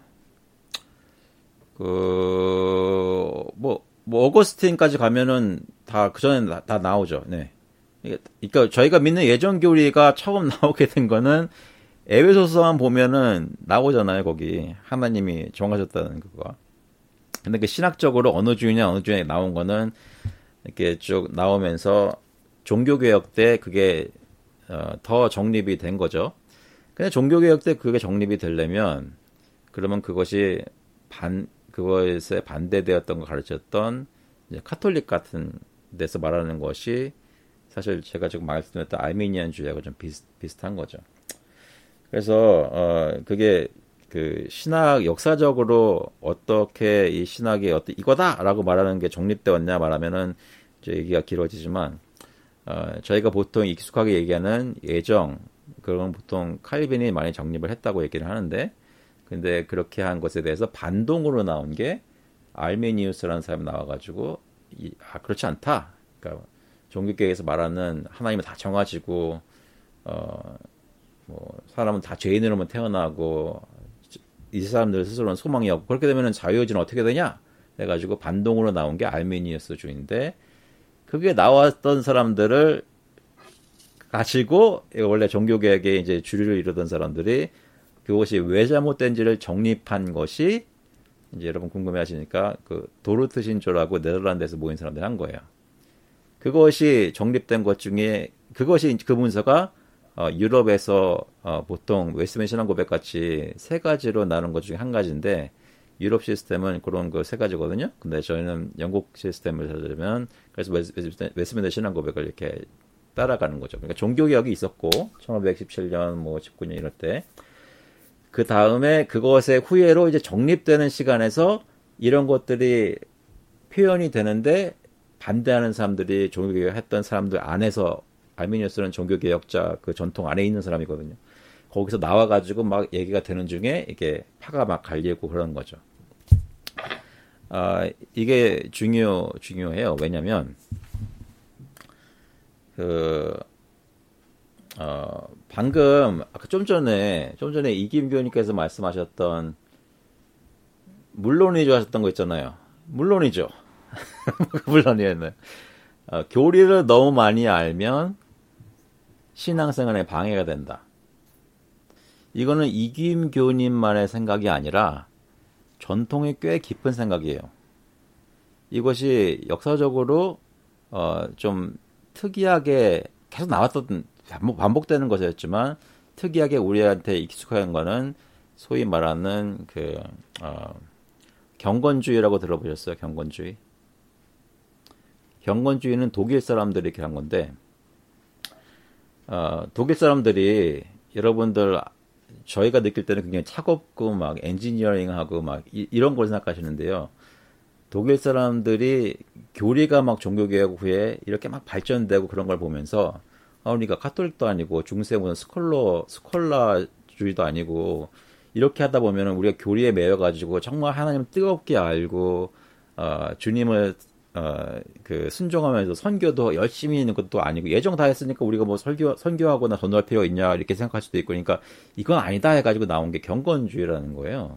뭐 어거스틴까지 가면은 다 그 전에 다 나오죠. 네. 그러니까 저희가 믿는 예정 교리가 처음 나오게 된 거는 에베소서만 보면은 나오잖아요. 거기 하나님이 정하셨다는 그거. 근데 그 신학적으로 어느 주에 나온 거는 이렇게 쭉 나오면서 종교개혁 때 그게 더 정립이 된 거죠. 근데 종교개혁 때 그게 정립이 되려면 그러면 그것이 그것에 반대되었던 거 가르쳤던 이제 카톨릭 같은 데서 말하는 것이 사실 제가 지금 말씀드렸던 알미니안주의하고 좀 비슷한 거죠. 그래서 그게 그 신학 역사적으로 어떻게 이 신학이 이거다라고 말하는 게 정립되었냐 말하면은 이제 얘기가 길어지지만 저희가 보통 익숙하게 얘기하는 예정 그런 보통 칼빈이 많이 정립을 했다고 얘기를 하는데 근데 그렇게 한 것에 대해서 반동으로 나온 게 알미니우스라는 사람이 나와가지고 그렇지 않다. 그러니까 종교개혁에서 말하는 하나님은 다 정하시고 뭐 사람은 다 죄인으로만 태어나고 이 사람들 스스로는 소망이 없고 그렇게 되면 자유의지는 어떻게 되냐? 해가지고 반동으로 나온 게 알미니우스주의인데 그게 나왔던 사람들을 가지고 원래 종교개혁에 이제 주류를 이루던 사람들이 그것이 왜 잘못된지를 정립한 것이 이제 여러분 궁금해하시니까 그 도르트 신조라고 네덜란드에서 모인 사람들이 한 거예요. 그것이 정립된 것 중에 그것이 그 문서가 유럽에서 보통 웨스트민스터 신앙 고백 같이 세 가지로 나눈 것 중에 한 가지인데 유럽 시스템은 그런 거 세 가지거든요. 근데 저희는 영국 시스템을 찾으려면 그래서 웨스트민스터 신앙 고백을 이렇게 따라가는 거죠. 그러니까 종교개혁이 있었고 1517년 뭐 19년 이럴 때 그 다음에 그것의 후예로 이제 정립되는 시간에서 이런 것들이 표현이 되는데 반대하는 사람들이 종교개혁 했던 사람들 안에서 알미니우스는 종교개혁자 그 전통 안에 있는 사람이거든요. 거기서 나와가지고 막 얘기가 되는 중에 이게 파가 막 갈리고 그런 거죠. 이게 중요해요. 왜냐면 방금 아까 좀 전에 이김교님께서 말씀하셨던 물론이죠 하셨던 거 있잖아요. 물론이죠. 물론이었나요? 교리를 너무 많이 알면 신앙생활에 방해가 된다. 이거는 이김교님만의 생각이 아니라 전통이 꽤 깊은 생각이에요. 이것이 역사적으로 좀 특이하게 계속 나왔던 반복되는 것이었지만 특이하게 우리한테 익숙한 거는 소위 말하는 경건주의라고 들어보셨어요? 경건주의. 경건주의는 독일 사람들이 이렇게 한 건데 독일 사람들이 여러분들 저희가 느낄 때는 굉장히 차갑고 막 엔지니어링하고 막 이런 걸 생각하시는데요. 독일 사람들이 교리가 막 종교개혁 후에 이렇게 막 발전되고 그런 걸 보면서 그러니까 카톨릭도 아니고 중세 무슨 스콜라주의도 아니고 이렇게 하다 보면은 우리가 교리에 매여가지고 정말 하나님을 뜨겁게 알고 주님을 순종하면서 선교도 열심히 있는 것도 아니고 예정 다 했으니까 우리가 뭐 선교하거나 전도할 필요가 있냐 이렇게 생각할 수도 있고 그러니까 이건 아니다 해가지고 나온 게 경건주의라는 거예요.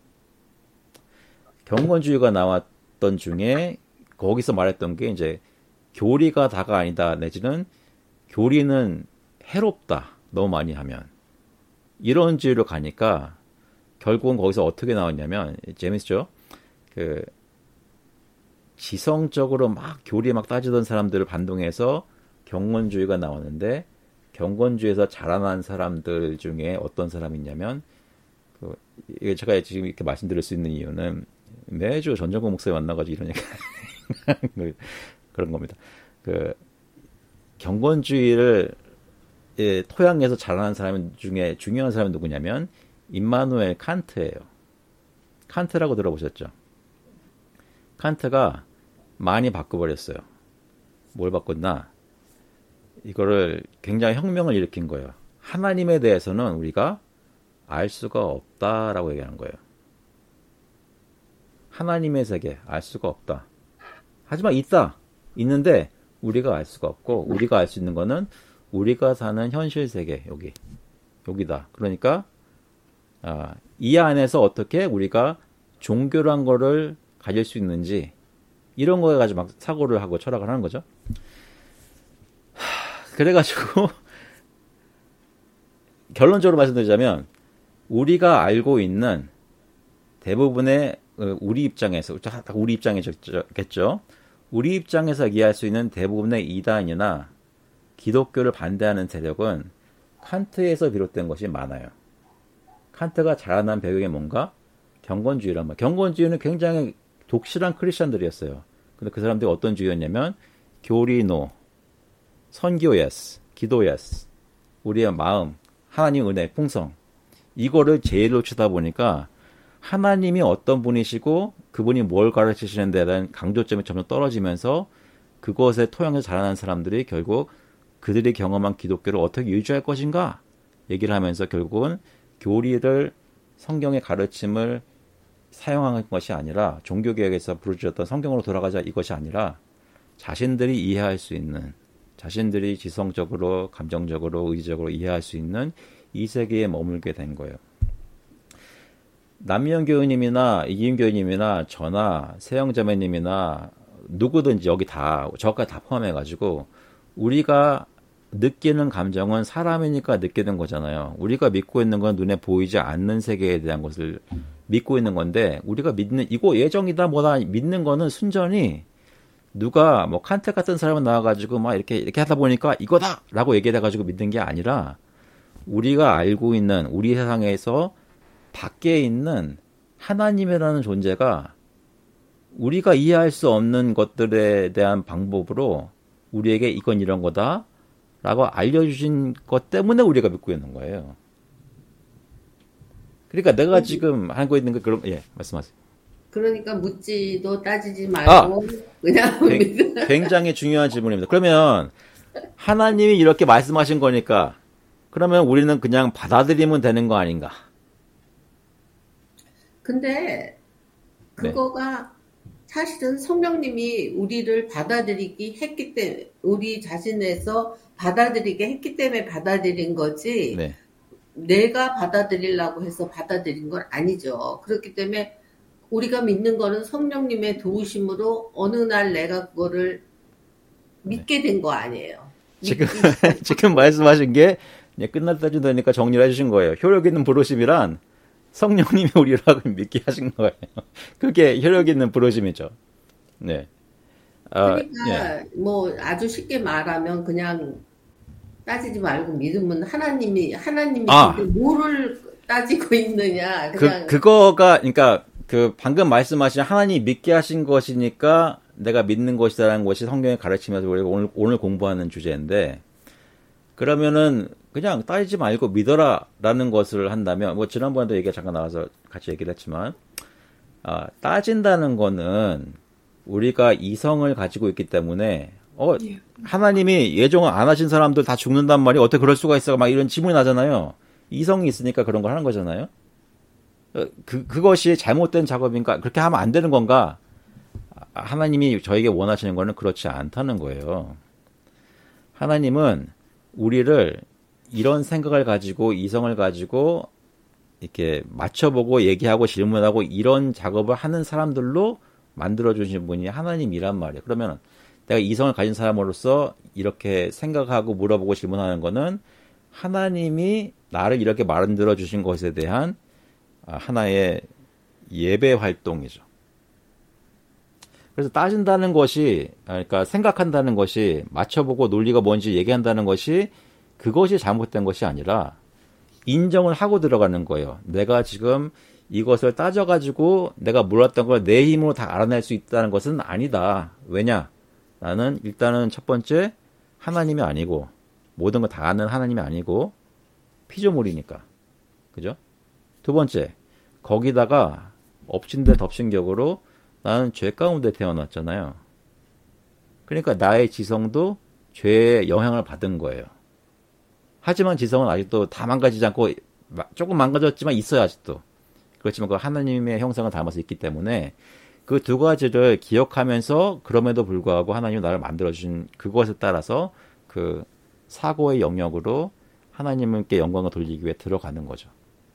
경건주의가 나왔던 중에 거기서 말했던 게 이제 교리가 다가 아니다 내지는 교리는 해롭다 너무 많이 하면 이런 주의로 가니까 결국은 거기서 어떻게 나왔냐면 재밌죠? 지성적으로 막 교리에 막 따지던 사람들을 반동해서 경건주의가 나왔는데 경건주의에서 자라난 사람들 중에 어떤 사람이 있냐면 이게 제가 지금 이렇게 말씀드릴 수 있는 이유는 매주 전정국 목사님 만나가지고 이런 얘기 그런 겁니다. 그 경건주의를 토양에서 자라난 사람 중에 중요한 사람이 누구냐면 임마누엘 칸트예요. 칸트라고 들어보셨죠? 칸트가 많이 바꿔버렸어요. 뭘 바꿨나? 이거를 굉장히 혁명을 일으킨 거예요. 하나님에 대해서는 우리가 알 수가 없다라고 얘기하는 거예요. 하나님의 세계 알 수가 없다. 하지만 있는데 우리가 알 수가 없고 우리가 알 수 있는 거는 우리가 사는 현실 세계 여기다. 그러니까 이 안에서 어떻게 우리가 종교란 거를 가질 수 있는지 이런 거에 가지고 막 사고를 하고 철학을 하는 거죠. 그래가지고 결론적으로 말씀드리자면 우리가 알고 있는 대부분의 우리 입장에서 우리 입장이겠죠. 우리 입장에서 이해할 수 있는 대부분의 이단이나 기독교를 반대하는 세력은 칸트에서 비롯된 것이 많아요. 칸트가 자라난 배경이 뭔가? 경건주의란 말. 경건주의는 굉장히 독실한 크리스천들이었어요. 근데 그 사람들이 어떤 주의였냐면 교리노, 선교 예스, 기도 예스, 우리의 마음, 하나님 은혜, 풍성 이거를 제일로 치다 보니까 하나님이 어떤 분이시고 그분이 뭘 가르치시는 데에 대한 강조점이 점점 떨어지면서 그것의 토양에서 자라난 사람들이 결국 그들이 경험한 기독교를 어떻게 유지할 것인가 얘기를 하면서 결국은 교리를 성경의 가르침을 사용하는 것이 아니라 종교개혁에서 부르짖었던 성경으로 돌아가자 이것이 아니라 자신들이 이해할 수 있는 자신들이 지성적으로 감정적으로 의지적으로 이해할 수 있는 이 세계에 머물게 된 거예요. 남미영 교우님이나 이기임 교우님이나 저나 세영자매님이나 누구든지 여기 다 저까지 다 포함해가지고 우리가 느끼는 감정은 사람이니까 느끼는 거잖아요. 우리가 믿고 있는 건 눈에 보이지 않는 세계에 대한 것을 믿고 있는 건데 우리가 믿는 이거 예정이다 뭐다 믿는 거는 순전히 누가 뭐 칸트 같은 사람은 나와가지고 막 이렇게 하다 보니까 이거다라고 얘기해가지고 믿는 게 아니라 우리가 알고 있는 우리 세상에서 밖에 있는 하나님이라는 존재가 우리가 이해할 수 없는 것들에 대한 방법으로 우리에게 이건 이런 거다 라고 알려주신 것 때문에 우리가 믿고 있는 거예요. 그러니까 내가 지금 하고 있는 거 그럼 말씀하세요. 그러니까 묻지도 따지지 말고 그냥 굉장히 중요한 질문입니다. 그러면 하나님이 이렇게 말씀하신 거니까 그러면 우리는 그냥 받아들이면 되는 거 아닌가? 근데 그거가 사실은 성령님이 우리를 받아들이기 했기 때문에 우리 자신에서 받아들이게 했기 때문에 받아들인 거지 내가 받아들이려고 해서 받아들인 건 아니죠. 그렇기 때문에 우리가 믿는 거는 성령님의 도우심으로 어느 날 내가 그거를 믿게 된 거 아니에요. 지금 말씀하신 게 끝날 때쯤 되니까 정리를 해주신 거예요. 효력 있는 부르심이란 성령님이 우리를 믿게 하신 거예요. 그게 효력 있는 부르심이죠. 네. 그러니까 뭐 아주 쉽게 말하면 그냥 따지지 말고 믿으면 하나님이 뭐를 따지고 있느냐. 그냥 그거가 그러니까 그 방금 말씀하신 하나님이 믿게 하신 것이니까 내가 믿는 것이다라는 것이 성경에 가르치면서 우리가 오늘 공부하는 주제인데 그러면은 그냥 따지지 말고 믿어라라는 것을 한다면 뭐 지난번에도 얘기가 잠깐 나와서 같이 얘기를 했지만 따진다는 거는 우리가 이성을 가지고 있기 때문에 하나님이 예정을 안 하신 사람들 다 죽는단 말이 어떻게 그럴 수가 있어 막 이런 질문이 나잖아요. 이성이 있으니까 그런 걸 하는 거잖아요. 그것이 잘못된 작업인가? 그렇게 하면 안 되는 건가? 하나님이 저에게 원하시는 거는 그렇지 않다는 거예요. 하나님은 우리를 이런 생각을 가지고 이성을 가지고 이렇게 맞춰보고 얘기하고 질문하고 이런 작업을 하는 사람들로 만들어주신 분이 하나님이란 말이에요. 그러면 내가 이성을 가진 사람으로서 이렇게 생각하고 물어보고 질문하는 거는 하나님이 나를 이렇게 만들어주신 것에 대한 하나의 예배 활동이죠. 그래서 따진다는 것이, 그러니까 생각한다는 것이, 맞춰보고 논리가 뭔지 얘기한다는 것이, 그것이 잘못된 것이 아니라, 인정을 하고 들어가는 거예요. 내가 지금 이것을 따져가지고 내가 몰랐던 걸 내 힘으로 다 알아낼 수 있다는 것은 아니다. 왜냐? 나는 일단은 첫 번째 하나님이 아니고 모든 걸 다 아는 하나님이 아니고 피조물이니까. 그죠? 두 번째, 거기다가 엎친 데 덮친 격으로 나는 죄 가운데 태어났잖아요. 그러니까 나의 지성도 죄의 영향을 받은 거예요. 하지만 지성은 아직도 다 망가지지 않고 조금 망가졌지만 있어요, 아직도. 그렇지만 그 하나님의 형상을 담아서 있기 때문에 그 두 가지를 기억하면서 그럼에도 불구하고 하나님이 나를 만들어주신 그것에 따라서 그 사고의 영역으로 하나님께 영광을 돌리기 위해 들어가는 거죠.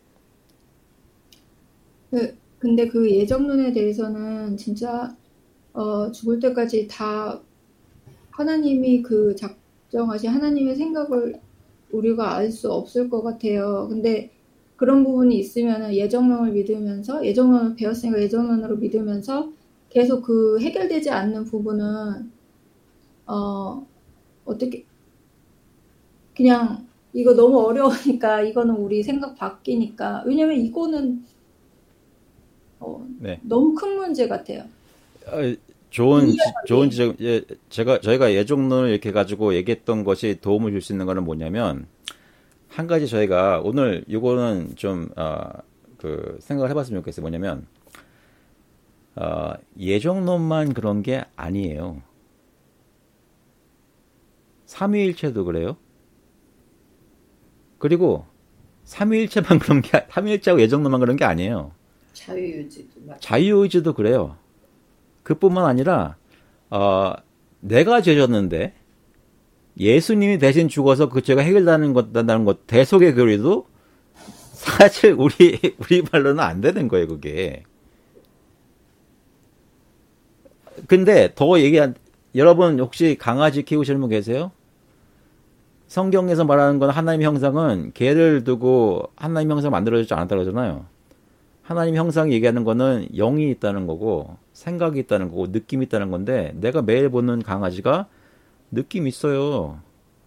근데 그 예정론에 대해서는 진짜 죽을 때까지 다 하나님이 그 작정하신 하나님의 생각을 우리가 알 수 없을 것 같아요. 근데 그런 부분이 있으면 예정론을 믿으면서 예정론을 배웠으니까 예정론으로 믿으면서 계속 그 해결되지 않는 부분은 어떻게 그냥 이거 너무 어려우니까 이거는 우리 생각 바뀌니까 왜냐면 이거는 네. 너무 큰 문제 같아요. 좋은 지적. 예, 저희가 예정론을 이렇게 가지고 얘기했던 것이 도움을 줄 수 있는 거는 뭐냐면 한 가지 저희가 오늘 이거는 좀 그 생각을 해봤으면 좋겠어요. 뭐냐면 예정론만 그런 게 아니에요. 삼위일체도 그래요. 그리고 삼위일체만 그런 게 삼위일체하고 예정론만 그런 게 아니에요. 자유의지도 그래요. 그뿐만 아니라 내가 죄졌는데 예수님이 대신 죽어서 그 죄가 해결되는 것 대속의 교리도 사실 우리 말로는 안 되는 거예요, 그게. 근데 더 여러분 혹시 강아지 키우시는 분 계세요? 성경에서 말하는 건 하나님의 형상은 개를 두고 하나님의 형상 만들어주지 않았다고 하잖아요. 하나님의 형상이 얘기하는 거는 영이 있다는 거고 생각이 있다는 거고 느낌이 있다는 건데 내가 매일 보는 강아지가 느낌 있어요.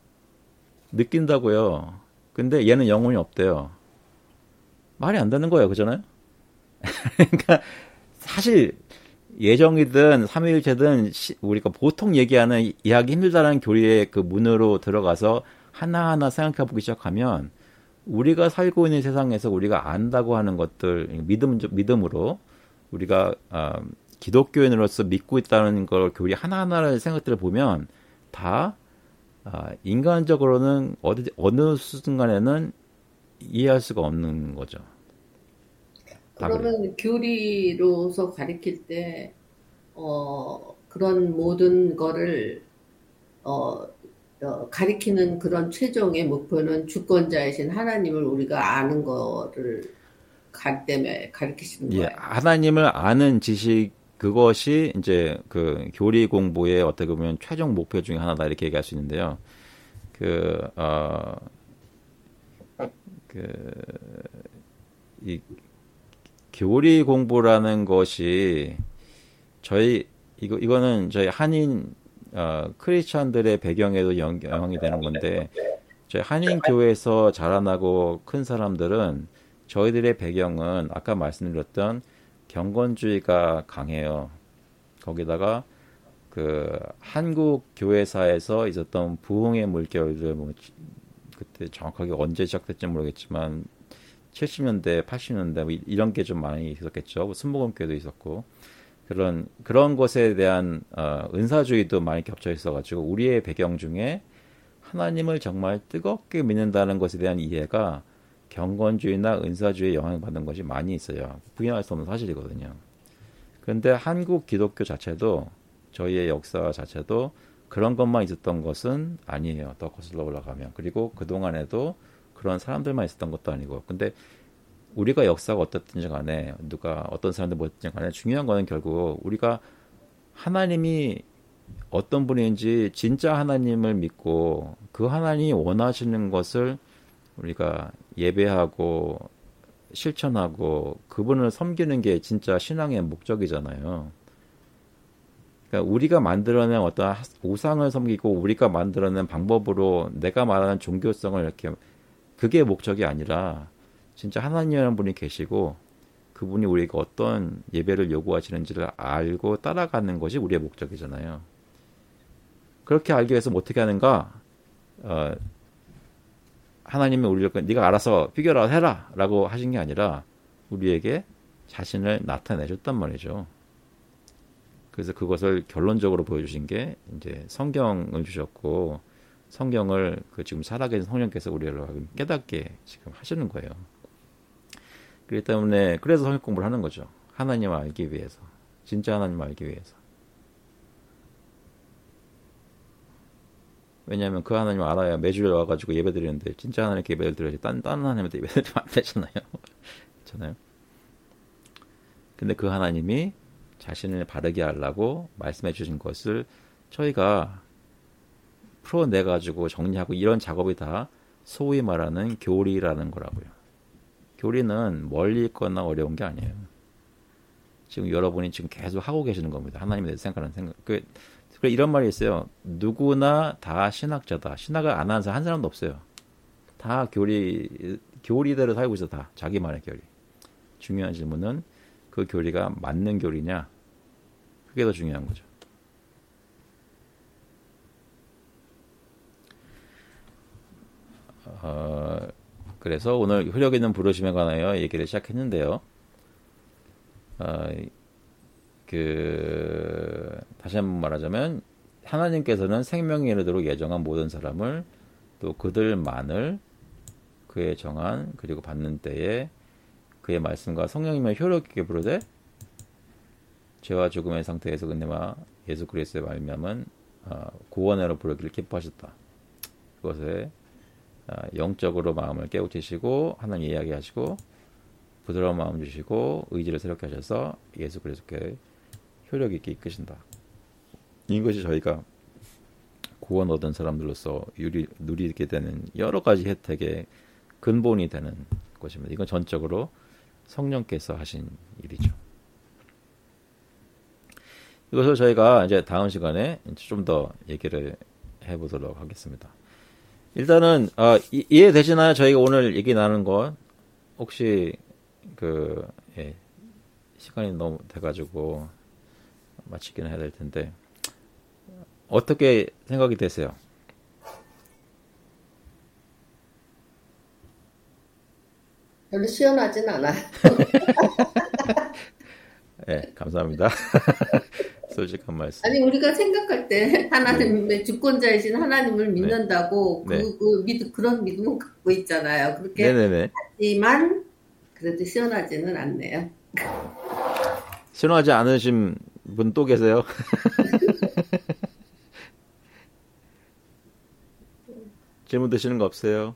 느낀다고요. 근데 얘는 영혼이 없대요. 말이 안 되는 거예요. 그잖아요? 그러니까 사실 예정이든 삼위일체든 우리가 보통 얘기하는 이해하기 힘들다는 교리의 그 문으로 들어가서 하나하나 생각해 보기 시작하면 우리가 살고 있는 세상에서 우리가 안다고 하는 것들 믿음으로 우리가 기독교인으로서 믿고 있다는 걸 교리 하나하나의 생각들을 보면 다 인간적으로는 어느 순간에는 이해할 수가 없는 거죠. 그러면 교리로서 가르칠 때 그런 모든 거를 가리키는 그런 최종의 목표는 주권자이신 하나님을 우리가 아는 거를 가르치시는 거예요. 예, 하나님을 아는 지식 그것이 이제 그 교리 공부의 어떻게 보면 최종 목표 중에 하나다 이렇게 얘기할 수 있는데요. 이 교리 공부라는 것이 이거는 저희 한인 크리스천들의 배경에도 영향이 되는 건데 저희 한인 교회에서 자라나고 큰 사람들은 저희들의 배경은 아까 말씀드렸던 경건주의가 강해요. 거기다가 그 한국 교회사에서 있었던 부흥의 물결들 그때 정확하게 언제 시작됐지 모르겠지만 70년대, 80년대 이런 게 좀 많이 있었겠죠. 순복음교회도 있었고 그런 것에 대한 은사주의도 많이 겹쳐 있어가지고 우리의 배경 중에 하나님을 정말 뜨겁게 믿는다는 것에 대한 이해가 경건주의나 은사주의에 영향을 받는 것이 많이 있어요. 부인할 수 없는 사실이거든요. 그런데 한국 기독교 자체도 저희의 역사 자체도 그런 것만 있었던 것은 아니에요. 더 거슬러 올라가면. 그리고 그동안에도 그런 사람들만 있었던 것도 아니고. 근데 우리가 역사가 어떻든지 간에 누가 어떤 사람들 뭐든지 간에 중요한 거는 결국 우리가 하나님이 어떤 분인지 진짜 하나님을 믿고 그 하나님이 원하시는 것을 우리가 예배하고 실천하고 그분을 섬기는 게 진짜 신앙의 목적이잖아요. 그러니까 우리가 만들어낸 어떤 우상을 섬기고 우리가 만들어낸 방법으로 내가 말하는 종교성을 이렇게 그게 목적이 아니라 진짜 하나님이라는 분이 계시고 그분이 우리에게 어떤 예배를 요구하시는지를 알고 따라가는 것이 우리의 목적이잖아요. 그렇게 알기 위해서 어떻게 하는가? 하나님이 우리를 네가 알아서 피겨라 해라 라고 하신 게 아니라 우리에게 자신을 나타내줬단 말이죠. 그래서 그것을 결론적으로 보여주신 게 이제 성경을 주셨고, 성경을 그 지금 살아계신 성령께서 우리를 깨닫게 지금 하시는 거예요. 그렇기 때문에 그래서 성경 공부를 하는 거죠. 하나님을 알기 위해서, 진짜 하나님을 알기 위해서. 왜냐하면 그 하나님을 알아야 매주일 와가지고 예배 드리는데 진짜 하나님께 예배를 드려야지 다른 하나님한테 예배 드리면 안 되잖아요. 그렇잖아요. 근데 그 하나님이 자신을 바르게 하려고 말씀해 주신 것을 저희가 풀어내가지고 정리하고 이런 작업이 다 소위 말하는 교리라는 거라고요. 교리는 멀리 있거나 어려운 게 아니에요. 지금 여러분이 지금 계속 하고 계시는 겁니다. 하나님에 대해서 생각하는 생각. 이런 말이 있어요. 누구나 다 신학자다. 신학을 안 하는 사람 한 사람도 없어요. 다 교리대로 살고 있어. 다 자기만의 교리. 중요한 질문은 그 교리가 맞는 교리냐? 그게 더 중요한 거죠. 그래서 오늘 효력 있는 부르심에 관하여 얘기를 시작했는데요. 다시 한번 말하자면 하나님께서는 생명에 이르도록 예정한 모든 사람을 또 그들만을 그의 정한 그리고 받는 때에 그의 말씀과 성령님의 효력 있게 부르되 죄와 죽음의 상태에서 그네와 예수 그리스도의 말미암은 구원으로 부르기를 기뻐하셨다. 그것에 영적으로 마음을 깨우치시고 하나님 이야기하시고 부드러운 마음 주시고 의지를 새롭게 하셔서 예수 그리스도께 효력 있게 이끄신다. 이것이 저희가 구원 얻은 사람들로서 누리게 되는 여러 가지 혜택의 근본이 되는 것입니다. 이건 전적으로 성령께서 하신 일이죠. 이것을 저희가 이제 다음 시간에 좀 더 얘기를 해보도록 하겠습니다. 일단은 이해되시나요? 저희가 오늘 얘기 나눈 건 혹시 시간이 너무 돼가지고 마치기는 해야 될 텐데 어떻게 생각이 되세요? 별로 시원하진 않아요. 네, 감사합니다. 솔직한 말씀. 아니 우리가 생각할 때 하나님의 주권자이신 하나님을 믿는다고 그런 믿음은 갖고 있잖아요. 그렇게 네네네. 하지만 그래도 시원하지는 않네요. 시원하지 않으신 분 또 계세요? 질문 드시는 거 없어요?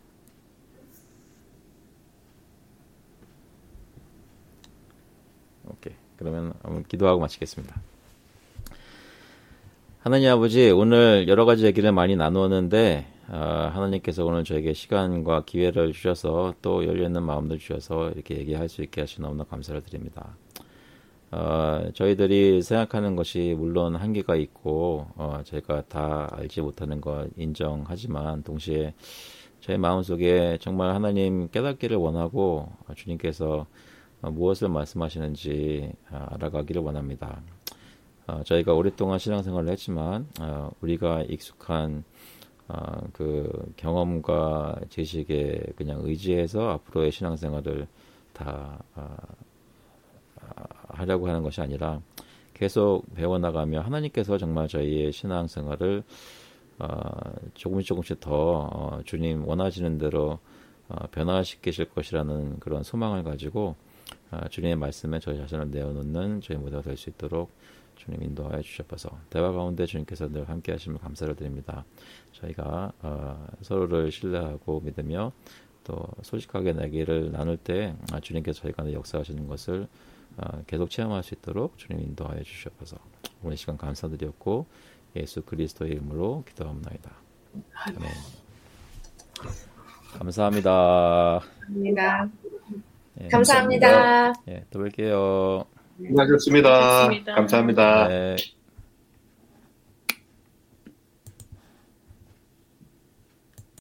오케이. 그러면 한번 기도하고 마치겠습니다. 하나님 아버지, 오늘 여러 가지 얘기를 많이 나누었는데 하나님께서 오늘 저에게 시간과 기회를 주셔서 또 열려있는 마음도 주셔서 이렇게 얘기할 수 있게 하시나 너무나 감사를 드립니다. 저희들이 생각하는 것이 물론 한계가 있고 저희가 다 알지 못하는 것 인정하지만 동시에 저희 마음속에 정말 하나님 깨닫기를 원하고 주님께서 무엇을 말씀하시는지 알아가기를 원합니다. 저희가 오랫동안 신앙생활을 했지만 우리가 익숙한 그 경험과 지식에 그냥 의지해서 앞으로의 신앙생활을 다 하려고 하는 것이 아니라 계속 배워나가며 하나님께서 정말 저희의 신앙생활을 조금씩 더 주님 원하시는 대로 변화시키실 것이라는 그런 소망을 가지고 주님의 말씀에 저희 자신을 내어놓는 저희 모두가 될 수 있도록 주님 인도하여 주셔서 대화 가운데 주님께서 늘 함께 하시면 감사를 드립니다. 저희가 서로를 신뢰하고 믿으며 또 솔직하게 내기를 나눌 때 주님께서 저희 가운데 역사하시는 것을 계속 체험할 수 있도록 주님 인도하여 주셔서 오늘 시간 감사드렸고 예수 그리스도의 이름으로 기도합니다. 아멘. 감사합니다. 감사합니다. 예, 감사합니다. 예, 또 뵐게요. 수고하셨습니다. 감사합니다. 네.